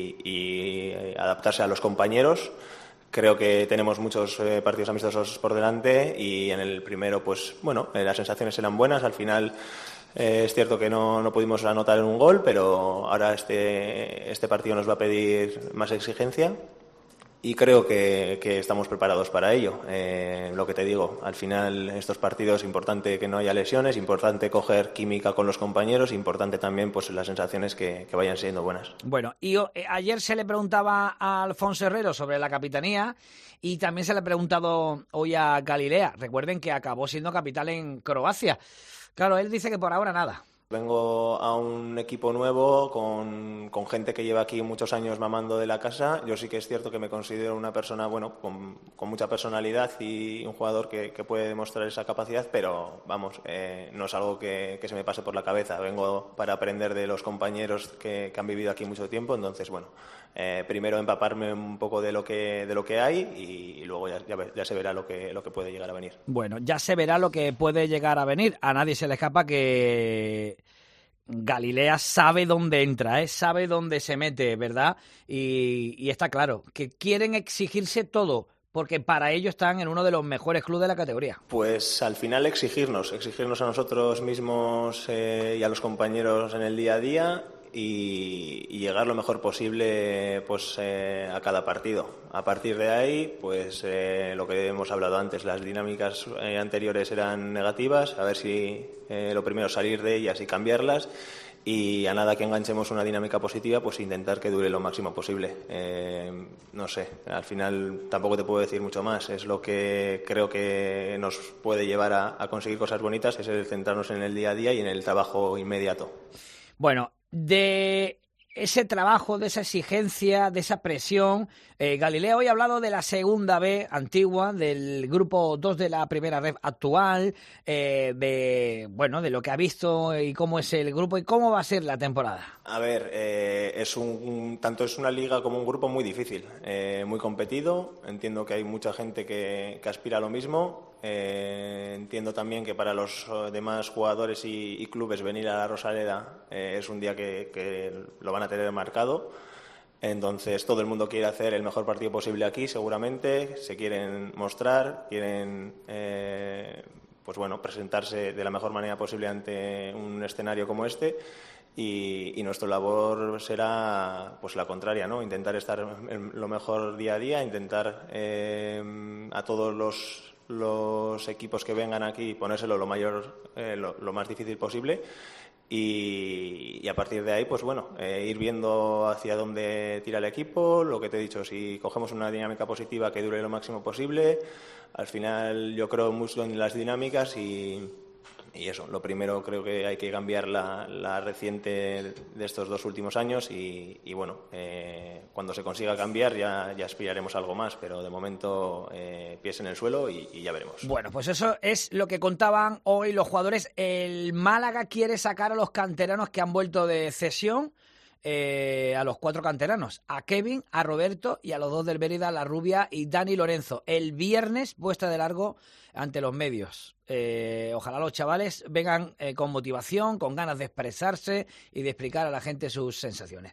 y adaptarse a los compañeros. Creo que tenemos muchos partidos amistosos por delante y en el primero, pues bueno, las sensaciones eran buenas. Al final es cierto que no pudimos anotar en un gol, pero ahora este partido nos va a pedir más exigencia. Y creo que estamos preparados para ello. Lo que te digo, al final estos partidos es importante que no haya lesiones, importante coger química con los compañeros, importante también pues las sensaciones que vayan siendo buenas. Bueno, y ayer se le preguntaba a Alfonso Herrero sobre la capitanía y también se le ha preguntado hoy a Galilea. Recuerden que acabó siendo capital en Croacia. Claro, él dice que por ahora nada. Vengo a un equipo nuevo con gente que lleva aquí muchos años mamando de la casa. Yo sí que es cierto que me considero una persona bueno con mucha personalidad y un jugador que puede demostrar esa capacidad, pero vamos, no es algo que se me pase por la cabeza. Vengo para aprender de los compañeros que han vivido aquí mucho tiempo, entonces bueno, primero empaparme un poco de lo que hay y luego ya se verá lo que puede llegar a venir. Bueno, ya se verá lo que puede llegar a venir. A nadie se le escapa que Galilea sabe dónde entra, sabe dónde se mete, ¿verdad? Y está claro que quieren exigirse todo, porque para ello están en uno de los mejores clubes de la categoría. Pues al final exigirnos a nosotros mismos y a los compañeros en el día a día y llegar lo mejor posible pues a cada partido. A partir de ahí, pues lo que hemos hablado antes, las dinámicas anteriores eran negativas, a ver si lo primero es salir de ellas y cambiarlas, y a nada que enganchemos una dinámica positiva, pues intentar que dure lo máximo posible. No sé, al final tampoco te puedo decir mucho más, es lo que creo que nos puede llevar a conseguir cosas bonitas, es el centrarnos en el día a día y en el trabajo inmediato. Bueno, de ese trabajo, de esa exigencia, de esa presión. Galileo hoy ha hablado de la segunda B antigua, del grupo 2 de la primera red actual, de lo que ha visto y cómo es el grupo y cómo va a ser la temporada. A ver, tanto es una liga como un grupo muy difícil, muy competido. Entiendo que hay mucha gente que aspira a lo mismo. Entiendo también que para los demás jugadores y clubes venir a la Rosaleda es un día que lo van a tener marcado. Entonces todo el mundo quiere hacer el mejor partido posible aquí, seguramente. Se quieren mostrar, quieren presentarse de la mejor manera posible ante un escenario como este. Y nuestra labor será pues la contraria, ¿no? Intentar estar lo mejor día a día, intentar a todos los equipos que vengan aquí ponérselo lo más difícil posible y a partir de ahí ir viendo hacia dónde tira el equipo. Lo que te he dicho, si cogemos una dinámica positiva que dure lo máximo posible, al final yo creo mucho en las dinámicas y eso, lo primero creo que hay que cambiar la reciente de estos 2 últimos años y cuando se consiga cambiar ya aspiraremos a algo más, pero de momento pies en el suelo y ya veremos. Bueno, pues eso es lo que contaban hoy los jugadores. El Málaga quiere sacar a los canteranos que han vuelto de cesión, a los 4 canteranos, a Kevin, a Roberto y a los 2 del Mérida, La Rubia y Dani Lorenzo. El viernes, puesta de largo ante los medios. Ojalá los chavales vengan con motivación, con ganas de expresarse y de explicar a la gente sus sensaciones.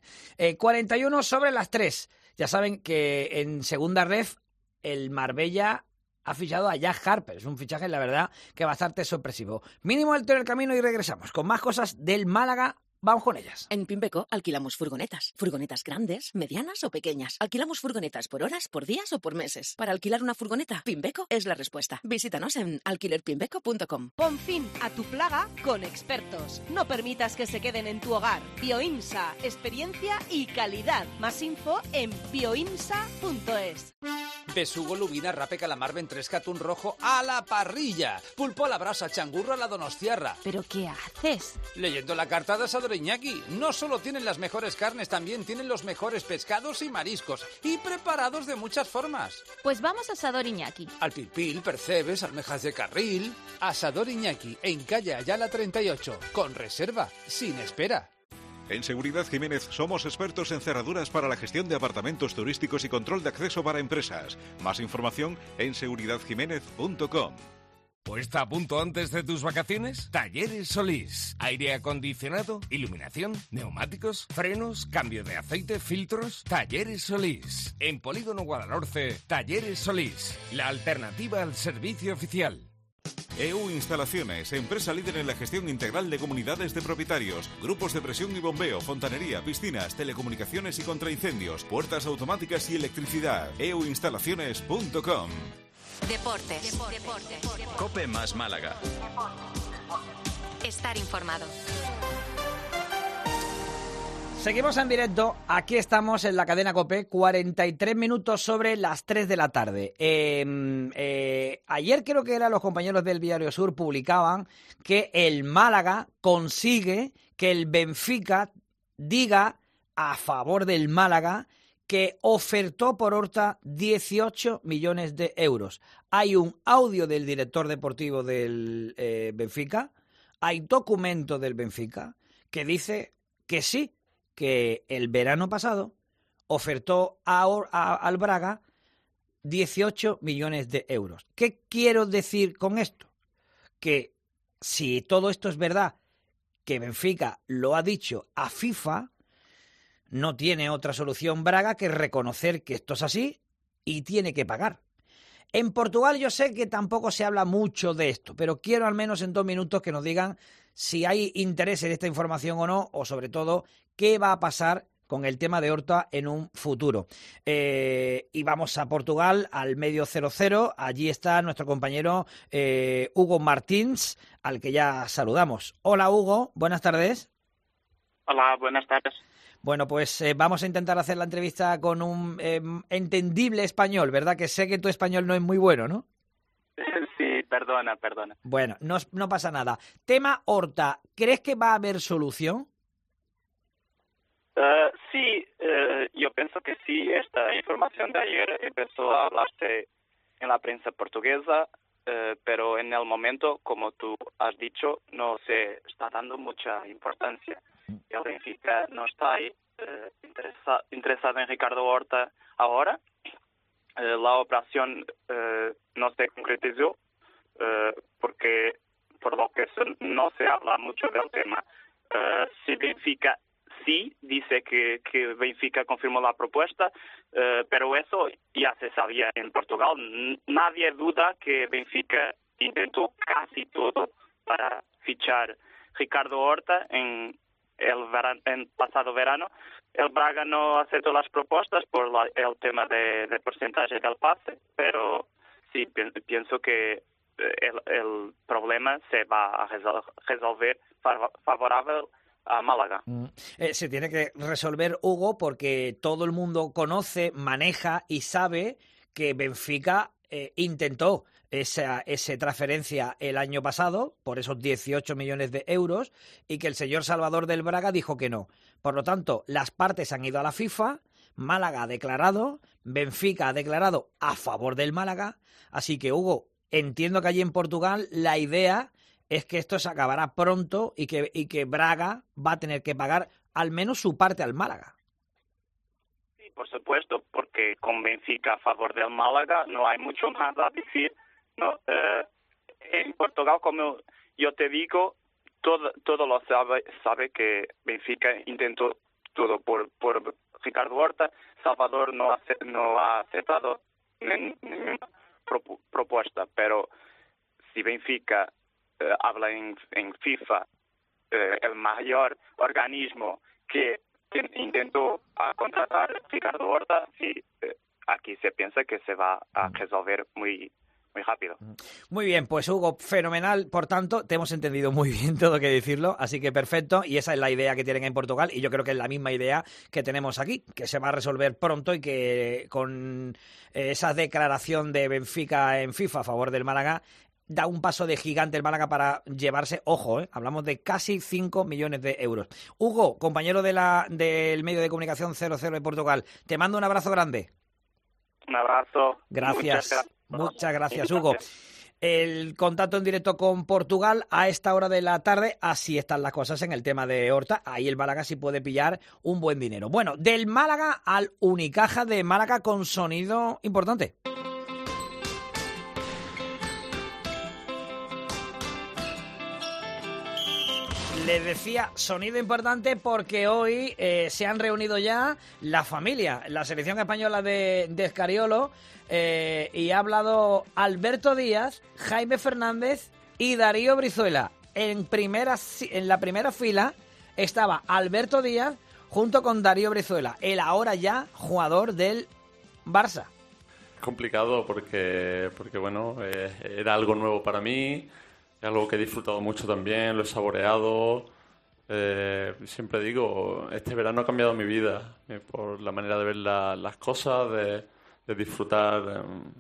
41 sobre las 3. Ya saben que en segunda ref el Marbella ha fichado a Jack Harper. Es un fichaje, la verdad, que bastante sorpresivo. Mínimo alto en el camino y regresamos con más cosas del Málaga. Vamos con ellas. En Pimpeco alquilamos furgonetas. Furgonetas grandes, medianas o pequeñas. Alquilamos furgonetas por horas, por días o por meses. Para alquilar una furgoneta, Pimpeco es la respuesta. Visítanos en alquilerpimpeco.com. Pon fin a tu plaga con expertos. No permitas que se queden en tu hogar. Bioinsa, experiencia y calidad. Más info en bioinsa.es. Besugo, lubina, rape, calamar, ventresca, atún rojo a la parrilla. Pulpo a la brasa, changurro a la donostiarra. ¿Pero qué haces? Leyendo la carta de Asador Iñaki. No solo tienen las mejores carnes, también tienen los mejores pescados y mariscos. Y preparados de muchas formas. Pues vamos a Asador Iñaki. Al pilpil, percebes, almejas de carril. Asador Iñaki, en calle Ayala 38. Con reserva, sin espera. En Seguridad Jiménez somos expertos en cerraduras para la gestión de apartamentos turísticos y control de acceso para empresas. Más información en seguridadjiménez.com. ¿Puesta a punto antes de tus vacaciones? Talleres Solís. Aire acondicionado, iluminación, neumáticos, frenos, cambio de aceite, filtros. Talleres Solís. En Polígono Guadalhorce, Talleres Solís. La alternativa al servicio oficial. EU Instalaciones, empresa líder en la gestión integral de comunidades de propietarios, grupos de presión y bombeo, fontanería, piscinas, telecomunicaciones y contraincendios, puertas automáticas y electricidad. euinstalaciones.com. Deportes. Cope más Málaga. Estar informado. Seguimos en directo, aquí estamos en la cadena COPE, 43 minutos sobre las 3 de la tarde. Ayer creo que eran los compañeros del Diario Sur publicaban que el Málaga consigue que el Benfica diga a favor del Málaga que ofertó por Horta 18 millones de euros. Hay un audio del director deportivo del Benfica, hay documento del Benfica que dice que sí, que el verano pasado ofertó al Braga 18 millones de euros. ¿Qué quiero decir con esto? Que si todo esto es verdad, que Benfica lo ha dicho a FIFA, no tiene otra solución Braga que reconocer que esto es así y tiene que pagar. En Portugal yo sé que tampoco se habla mucho de esto, pero quiero al menos en 2 minutos que nos digan si hay interés en esta información o no, o sobre todo, qué va a pasar con el tema de Horta en un futuro. Y vamos a Portugal, al medio 00. Allí está nuestro compañero Hugo Martins, al que ya saludamos. Hola, Hugo. Buenas tardes. Hola, buenas tardes. Bueno, pues vamos a intentar hacer la entrevista con un entendible español, ¿verdad? Que sé que tu español no es muy bueno, ¿no? Sí, perdona. Bueno, no pasa nada. Tema Horta, ¿crees que va a haber solución? Sí, yo pienso que sí. Esta información de ayer empezó a hablarse en la prensa portuguesa, pero en el momento, como tú has dicho, no se está dando mucha importancia. El Benfica no está interesado en Ricardo Horta ahora. La operación no se concretizó porque, por lo que no se habla mucho del tema. Si Benfica sí dice que Benfica confirmó la propuesta, pero eso ya se sabía en Portugal. Nadie duda que Benfica intentó casi todo para fichar Ricardo Horta en el pasado verano. El Braga no aceptó las propuestas por el tema de porcentaje del pase, pero sí pienso que el problema se va a resolver favorable a Málaga. Se tiene que resolver, Hugo, porque todo el mundo conoce, maneja y sabe que Benfica intentó esa transferencia el año pasado por esos 18 millones de euros y que el señor Salvador del Braga dijo que no. Por lo tanto, las partes han ido a la FIFA, Málaga ha declarado, Benfica ha declarado a favor del Málaga, así que, Hugo, entiendo que allí en Portugal la idea es que esto se acabará pronto y que Braga va a tener que pagar al menos su parte al Málaga. Sí, por supuesto, porque con Benfica a favor del Málaga no hay mucho más a decir, ¿no? En Portugal, como yo te digo, todo lo sabe que Benfica intentó todo por Ricardo Horta. Salvador no ha aceptado ninguna propuesta, pero si Benfica habla en FIFA, el mayor organismo que intentó contratar Ricardo Horta, sí, aquí se piensa que se va a resolver muy rápido. Muy bien, pues Hugo, fenomenal. Por tanto, te hemos entendido muy bien, todo que decirlo, así que perfecto. Y esa es la idea que tienen en Portugal y yo creo que es la misma idea que tenemos aquí, que se va a resolver pronto y que con esa declaración de Benfica en FIFA a favor del Málaga da un paso de gigante el Málaga para llevarse, ojo, hablamos de casi 5 millones de euros. Hugo, compañero del medio de comunicación 00 de Portugal, te mando un abrazo grande. Un abrazo. Gracias. Muchas gracias, Hugo. El contacto en directo con Portugal a esta hora de la tarde, así están las cosas en el tema de Horta. Ahí el Málaga sí puede pillar un buen dinero. Bueno, del Málaga al Unicaja de Málaga con sonido importante. Les decía sonido importante porque hoy se han reunido ya la familia, la selección española de Scariolo, y ha hablado Alberto Díaz, Jaime Fernández y Darío Brizuela. En la primera fila estaba Alberto Díaz junto con Darío Brizuela, el ahora ya jugador del Barça. Complicado porque bueno, era algo nuevo para mí. Es algo que he disfrutado mucho también, lo he saboreado. Siempre digo, este verano ha cambiado mi vida por la manera de ver las cosas, de disfrutar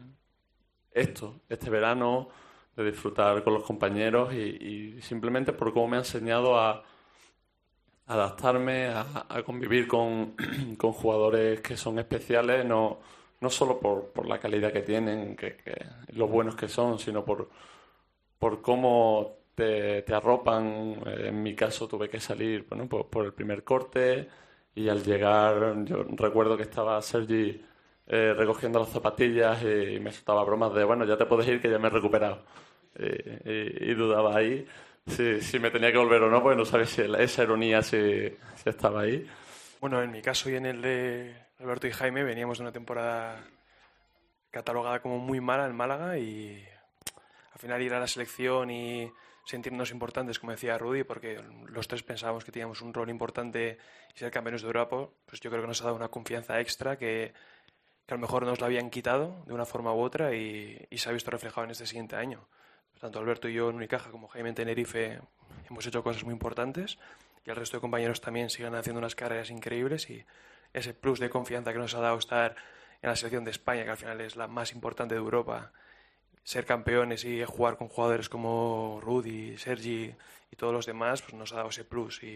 este verano, de disfrutar con los compañeros y simplemente por cómo me ha enseñado a adaptarme, a convivir con jugadores que son especiales, no solo por la calidad que tienen, que lo buenos que son, sino por cómo te arropan. En mi caso tuve que salir por el primer corte y al llegar yo recuerdo que estaba Sergi recogiendo las zapatillas y me soltaba bromas de bueno, ya te puedes ir que ya me he recuperado y dudaba ahí si me tenía que volver o no, porque no sabía si esa ironía si estaba ahí. Bueno, en mi caso y en el de Alberto y Jaime veníamos de una temporada catalogada como muy mala en Málaga y al final ir a la selección y sentirnos importantes, como decía Rudy, porque los tres pensábamos que teníamos un rol importante y ser campeones de Europa, pues yo creo que nos ha dado una confianza extra que a lo mejor nos la habían quitado de una forma u otra y se ha visto reflejado en este siguiente año. Tanto Alberto y yo en Unicaja como Jaime en Tenerife hemos hecho cosas muy importantes y el resto de compañeros también siguen haciendo unas carreras increíbles y ese plus de confianza que nos ha dado estar en la selección de España, que al final es la más importante de Europa, ser campeones y jugar con jugadores como Rudy, Sergi y todos los demás, pues nos ha dado ese plus y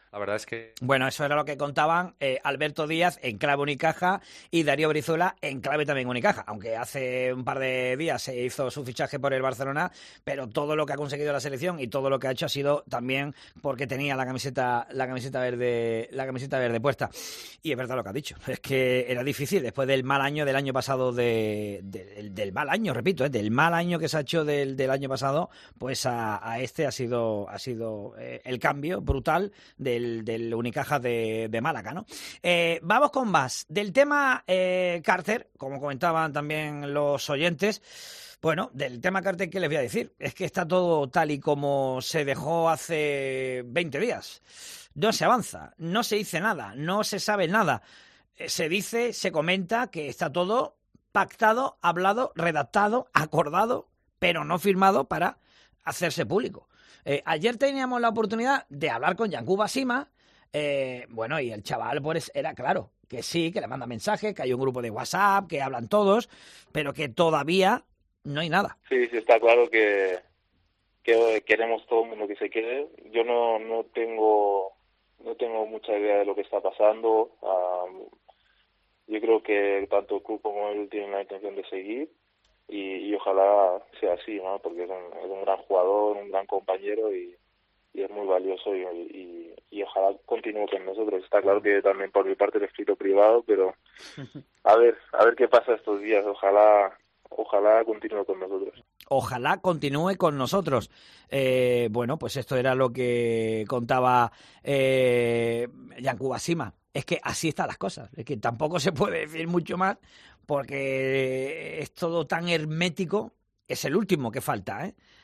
la verdad es que... Bueno, eso era lo que contaban Alberto Díaz en clave Unicaja y Darío Brizuela en clave también Unicaja, aunque hace un par de días se hizo su fichaje por el Barcelona, pero todo lo que ha conseguido la selección y todo lo que ha hecho ha sido también porque tenía la camiseta verde puesta. Y es verdad lo que ha dicho, es que era difícil después del mal año del año pasado, del mal año, repito, del mal año que se ha hecho del año pasado, pues a este ha sido el cambio brutal del Unicaja de Málaga, ¿no? Vamos con más. Del tema Carter, como comentaban también los oyentes, bueno, del tema Carter, ¿qué les voy a decir? Es que está todo tal y como se dejó hace 20 días. No se avanza, no se dice nada, no se sabe nada. Se dice, se comenta que está todo pactado, hablado, redactado, acordado, pero no firmado para hacerse público. Ayer teníamos la oportunidad de hablar con Yankuba Sima, bueno, y el chaval pues era claro, que sí, que le manda mensajes, que hay un grupo de WhatsApp, que hablan todos, pero que todavía no hay nada. Sí, está claro que queremos todo el mundo que se quede. Yo no tengo mucha idea de lo que está pasando. Yo creo que tanto el club como él tienen la intención de seguir. Y ojalá sea así, ¿no? Porque es un gran jugador, un gran compañero y es muy valioso y ojalá continúe con nosotros. Está claro que también por mi parte el escrito privado, pero a ver qué pasa estos días. Ojalá continúe con nosotros. Ojalá continúe con nosotros. Bueno, pues esto era lo que contaba Yankuba Sima. Es que así están las cosas. Es que tampoco se puede decir mucho más porque es todo tan hermético. Es el último que falta,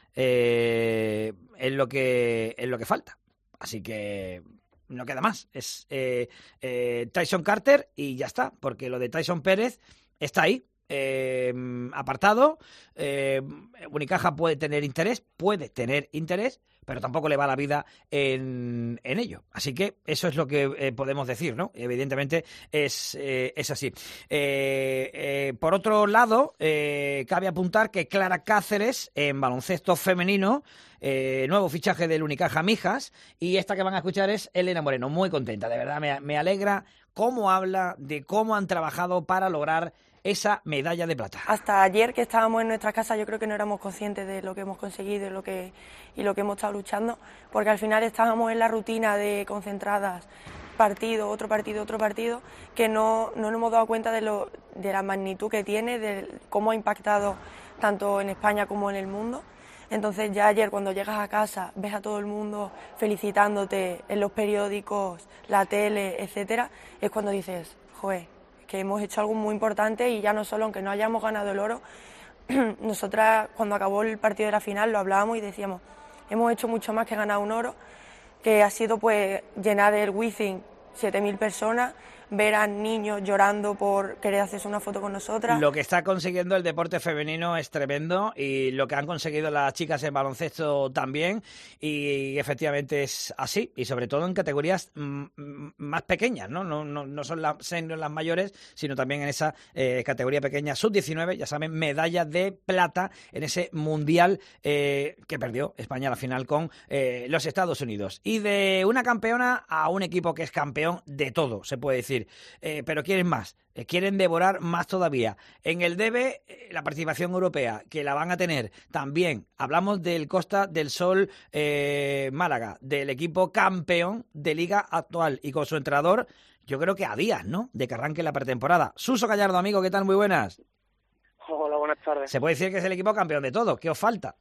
es lo que falta. Así que no queda más. Es Tyson Carter y ya está, porque lo de Tyson Pérez está ahí. Apartado. Unicaja puede tener interés, pero tampoco le va la vida en ello. Así que eso es lo que podemos decir, ¿no? Evidentemente es así. Por otro lado, cabe apuntar que Clara Cáceres en baloncesto femenino, nuevo fichaje del Unicaja Mijas, y esta que van a escuchar es Elena Moreno, muy contenta, de verdad me alegra cómo habla de cómo han trabajado para lograr esa medalla de plata. Hasta ayer que estábamos en nuestra casa yo creo que no éramos conscientes de lo que hemos conseguido y lo que hemos estado luchando, porque al final estábamos en la rutina de concentradas, partido, otro partido, que no nos hemos dado cuenta de la magnitud que tiene, de cómo ha impactado tanto en España como en el mundo. Entonces ya ayer cuando llegas a casa ves a todo el mundo felicitándote en los periódicos, la tele, etcétera, es cuando dices, joder, que hemos hecho algo muy importante y ya no solo, aunque no hayamos ganado el oro, nosotras cuando acabó el partido de la final lo hablábamos y decíamos, hemos hecho mucho más que ganar un oro, que ha sido pues llenar el Wizzing 7.000 personas, ver a niños llorando por querer hacerse una foto con nosotras. Lo que está consiguiendo el deporte femenino es tremendo y lo que han conseguido las chicas en baloncesto también, y efectivamente es así, y sobre todo en categorías más pequeñas, ¿no? No son las mayores, sino también en esa categoría pequeña, sub-19, ya saben, medalla de plata en ese mundial que perdió España a la final con los Estados Unidos. Y de una campeona a un equipo que es campeón de todo, se puede decir. Pero quieren más, quieren devorar más todavía. En el DEBE, la participación europea, que la van a tener también. Hablamos del Costa del Sol Málaga, del equipo campeón de Liga actual y con su entrenador, yo creo que a días, ¿no?, de que arranque la pretemporada. Suso Gallardo, amigo, ¿qué tal? Muy buenas. Hola, buenas tardes. Se puede decir que es el equipo campeón de todo. ¿Qué os falta?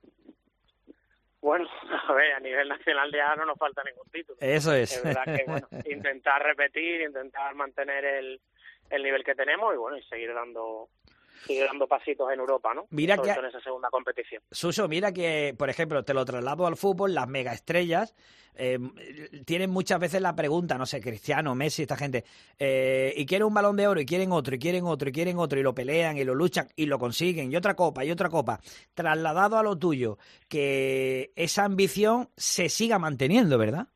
Bueno, a ver, a nivel nacional ya no nos falta ningún título. Eso es. Es verdad que, bueno, intentar repetir, intentar mantener el nivel que tenemos y, bueno, y seguir dando pasitos en Europa, ¿no? Mira sobre que todo en esa segunda competición. Suso, mira que, por ejemplo, te lo traslado al fútbol, las megaestrellas tienen muchas veces la pregunta, no sé, Cristiano, Messi, esta gente, y quieren un Balón de Oro, y quieren otro, y quieren otro, y quieren otro, y lo pelean, y lo luchan, y lo consiguen, y otra copa. Trasladado a lo tuyo, que esa ambición se siga manteniendo, ¿verdad?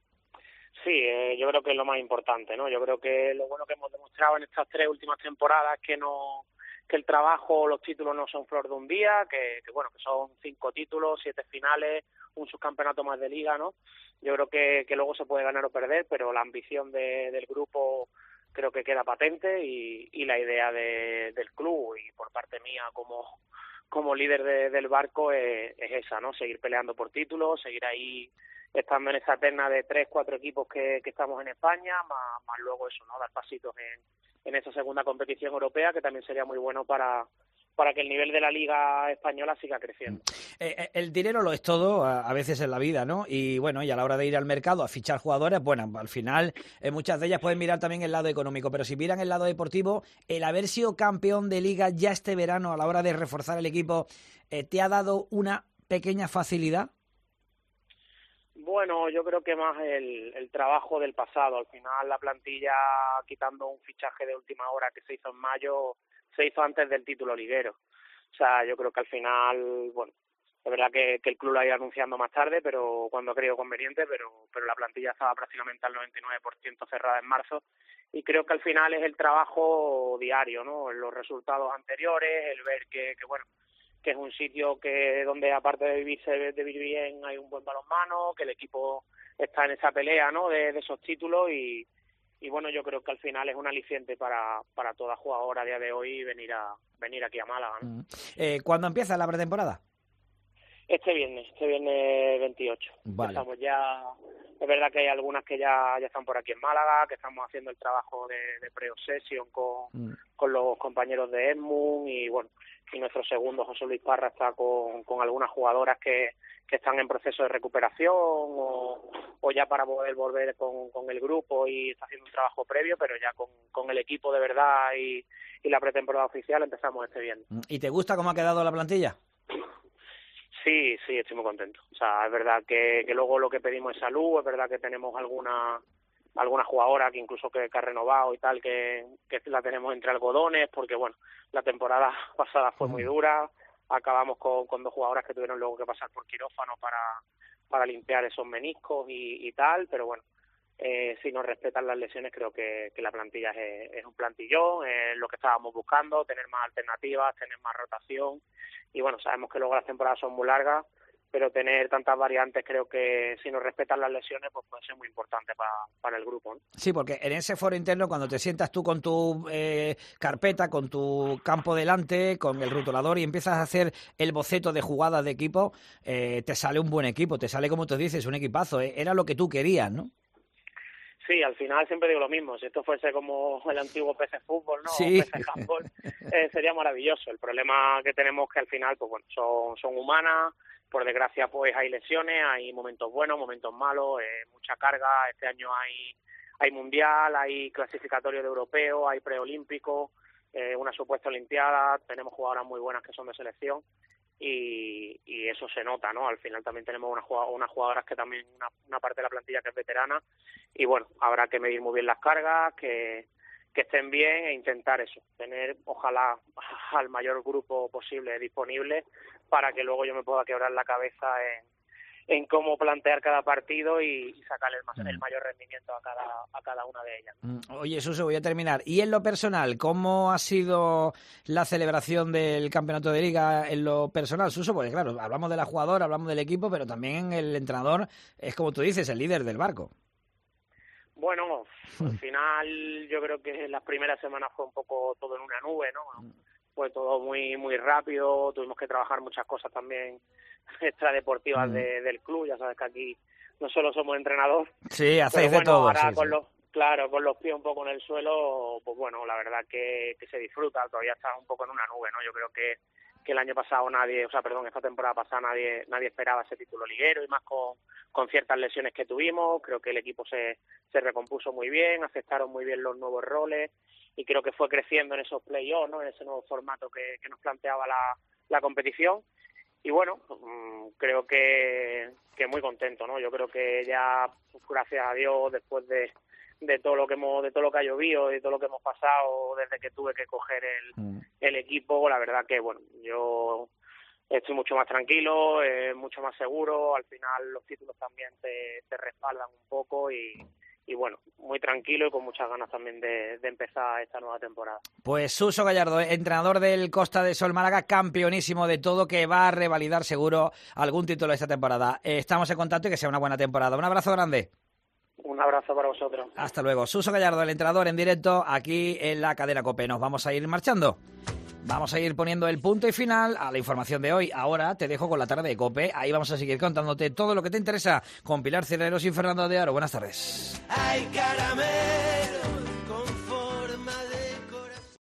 Sí, yo creo que es lo más importante, ¿no? Yo creo que lo bueno que hemos demostrado en estas 3 últimas temporadas que no el trabajo, los títulos no son flor de un día, que bueno, que son 5 títulos, 7 finales, un subcampeonato más de liga, ¿no? Yo creo que luego se puede ganar o perder, pero la ambición del grupo creo que queda patente y la idea del club y por parte mía como líder del barco es esa, ¿no? Seguir peleando por títulos, seguir ahí estando en esa terna de 3-4 equipos que estamos en España, más luego eso, ¿no? Dar pasitos en esa segunda competición europea, que también sería muy bueno para que el nivel de la Liga Española siga creciendo. El dinero lo es todo, a veces en la vida, ¿no? Y bueno, y a la hora de ir al mercado a fichar jugadores, bueno, al final muchas de ellas pueden mirar también el lado económico, pero si miran el lado deportivo, el haber sido campeón de Liga ya este verano a la hora de reforzar el equipo, ¿te ha dado una pequeña facilidad? Bueno, yo creo que más el trabajo del pasado. Al final la plantilla, quitando un fichaje de última hora que se hizo en mayo, se hizo antes del título liguero. O sea, yo creo que al final, bueno, es verdad que el club lo ha ido anunciando más tarde, pero cuando ha creído conveniente, pero la plantilla estaba prácticamente al 99% cerrada en marzo. Y creo que al final es el trabajo diario, ¿no? Los resultados anteriores, el ver que bueno, que es un sitio que donde aparte de vivir bien hay un buen balonmano, que el equipo está en esa pelea, ¿no? de esos títulos y bueno, yo creo que al final es un aliciente para toda jugadora a día de hoy venir aquí a Málaga, ¿no? ¿Cuándo empieza la pretemporada? Este viernes 28. Vale. Estamos ya, es verdad que hay algunas que ya están por aquí en Málaga, que estamos haciendo el trabajo de pre-obsession con los compañeros de Edmund y bueno, y nuestro segundo, José Luis Parra, está con algunas jugadoras que están en proceso de recuperación o ya para poder volver con el grupo y está haciendo un trabajo previo, pero ya con el equipo de verdad y la pretemporada oficial empezamos este viernes. ¿Y te gusta cómo ha quedado la plantilla? Sí, estoy muy contento. O sea, es verdad que luego lo que pedimos es salud, es verdad que tenemos alguna jugadora que incluso que ha renovado y tal, que la tenemos entre algodones, porque bueno, la temporada pasada fue muy dura, acabamos con 2 jugadoras que tuvieron luego que pasar por quirófano para limpiar esos meniscos y tal, pero bueno, si nos respetan las lesiones creo que la plantilla es un plantillón, es lo que estábamos buscando, tener más alternativas, tener más rotación y bueno, sabemos que luego las temporadas son muy largas, pero tener tantas variantes creo que si nos respetan las lesiones pues puede ser muy importante para el grupo, ¿no? Sí, porque en ese foro interno cuando te sientas tú con tu carpeta, con tu campo delante, con el rotulador y empiezas a hacer el boceto de jugadas de equipo, te sale un buen equipo, te sale como tú dices, un equipazo, era lo que tú querías, ¿no? Sí, al final siempre digo lo mismo, si esto fuese como el antiguo PC Fútbol, ¿no? Sí. O PC Handball, sería maravilloso. El problema que tenemos que al final, pues bueno, son humanas, por desgracia pues hay lesiones, hay momentos buenos, momentos malos, mucha carga, este año hay mundial, hay clasificatorio de europeo, hay preolímpico, una supuesta olimpiada, tenemos jugadoras muy buenas que son de selección y eso se nota, ¿no? Al final también tenemos unas jugadoras que también, una parte de la plantilla que es veterana y bueno, habrá que medir muy bien las cargas, que estén bien e intentar eso, tener ojalá al mayor grupo posible disponible para que luego yo me pueda quebrar la cabeza en cómo plantear cada partido y sacarle el mayor rendimiento a cada una de ellas. Oye, Suso, voy a terminar. Y en lo personal, ¿cómo ha sido la celebración del campeonato de Liga en lo personal, Suso? Porque claro, hablamos de la jugadora, hablamos del equipo, pero también el entrenador es, como tú dices, el líder del barco. Bueno, al final yo creo que las primeras semanas fue un poco todo en una nube, ¿no? Fue todo muy muy rápido, tuvimos que trabajar muchas cosas también extradeportivas del club, ya sabes que aquí no solo somos entrenador. Sí, hacéis pero de todo. Ahora Sí, con los pies un poco en el suelo, pues bueno, la verdad que se disfruta, todavía está un poco en una nube, ¿no? Yo creo que el año pasado esta temporada pasada nadie esperaba ese título liguero y más con ciertas lesiones que tuvimos. Creo que el equipo se recompuso muy bien, aceptaron muy bien los nuevos roles y creo que fue creciendo en esos play-offs, ¿no? En ese nuevo formato que nos planteaba la competición. Y bueno, creo que muy contento, ¿no? Yo creo que ya, gracias a Dios, después de todo lo que ha llovido, de todo lo que hemos pasado desde que tuve que coger el equipo, la verdad que bueno, yo estoy mucho más tranquilo, mucho más seguro, al final los títulos también te respaldan un poco y bueno, muy tranquilo y con muchas ganas también de empezar esta nueva temporada. Pues Suso Gallardo, entrenador del Costa del Sol Málaga, campeonísimo de todo, que va a revalidar seguro algún título esta temporada. Estamos en contacto y que sea una buena temporada. Un abrazo grande. Un abrazo para vosotros. Hasta luego. Suso Gallardo, el entrenador en directo aquí en la cadena COPE. Nos vamos a ir marchando. Vamos a ir poniendo el punto y final a la información de hoy. Ahora te dejo con la tarde de COPE. Ahí vamos a seguir contándote todo lo que te interesa con Pilar Cireros y Fernando de Aro. Buenas tardes. Ay, caramelo.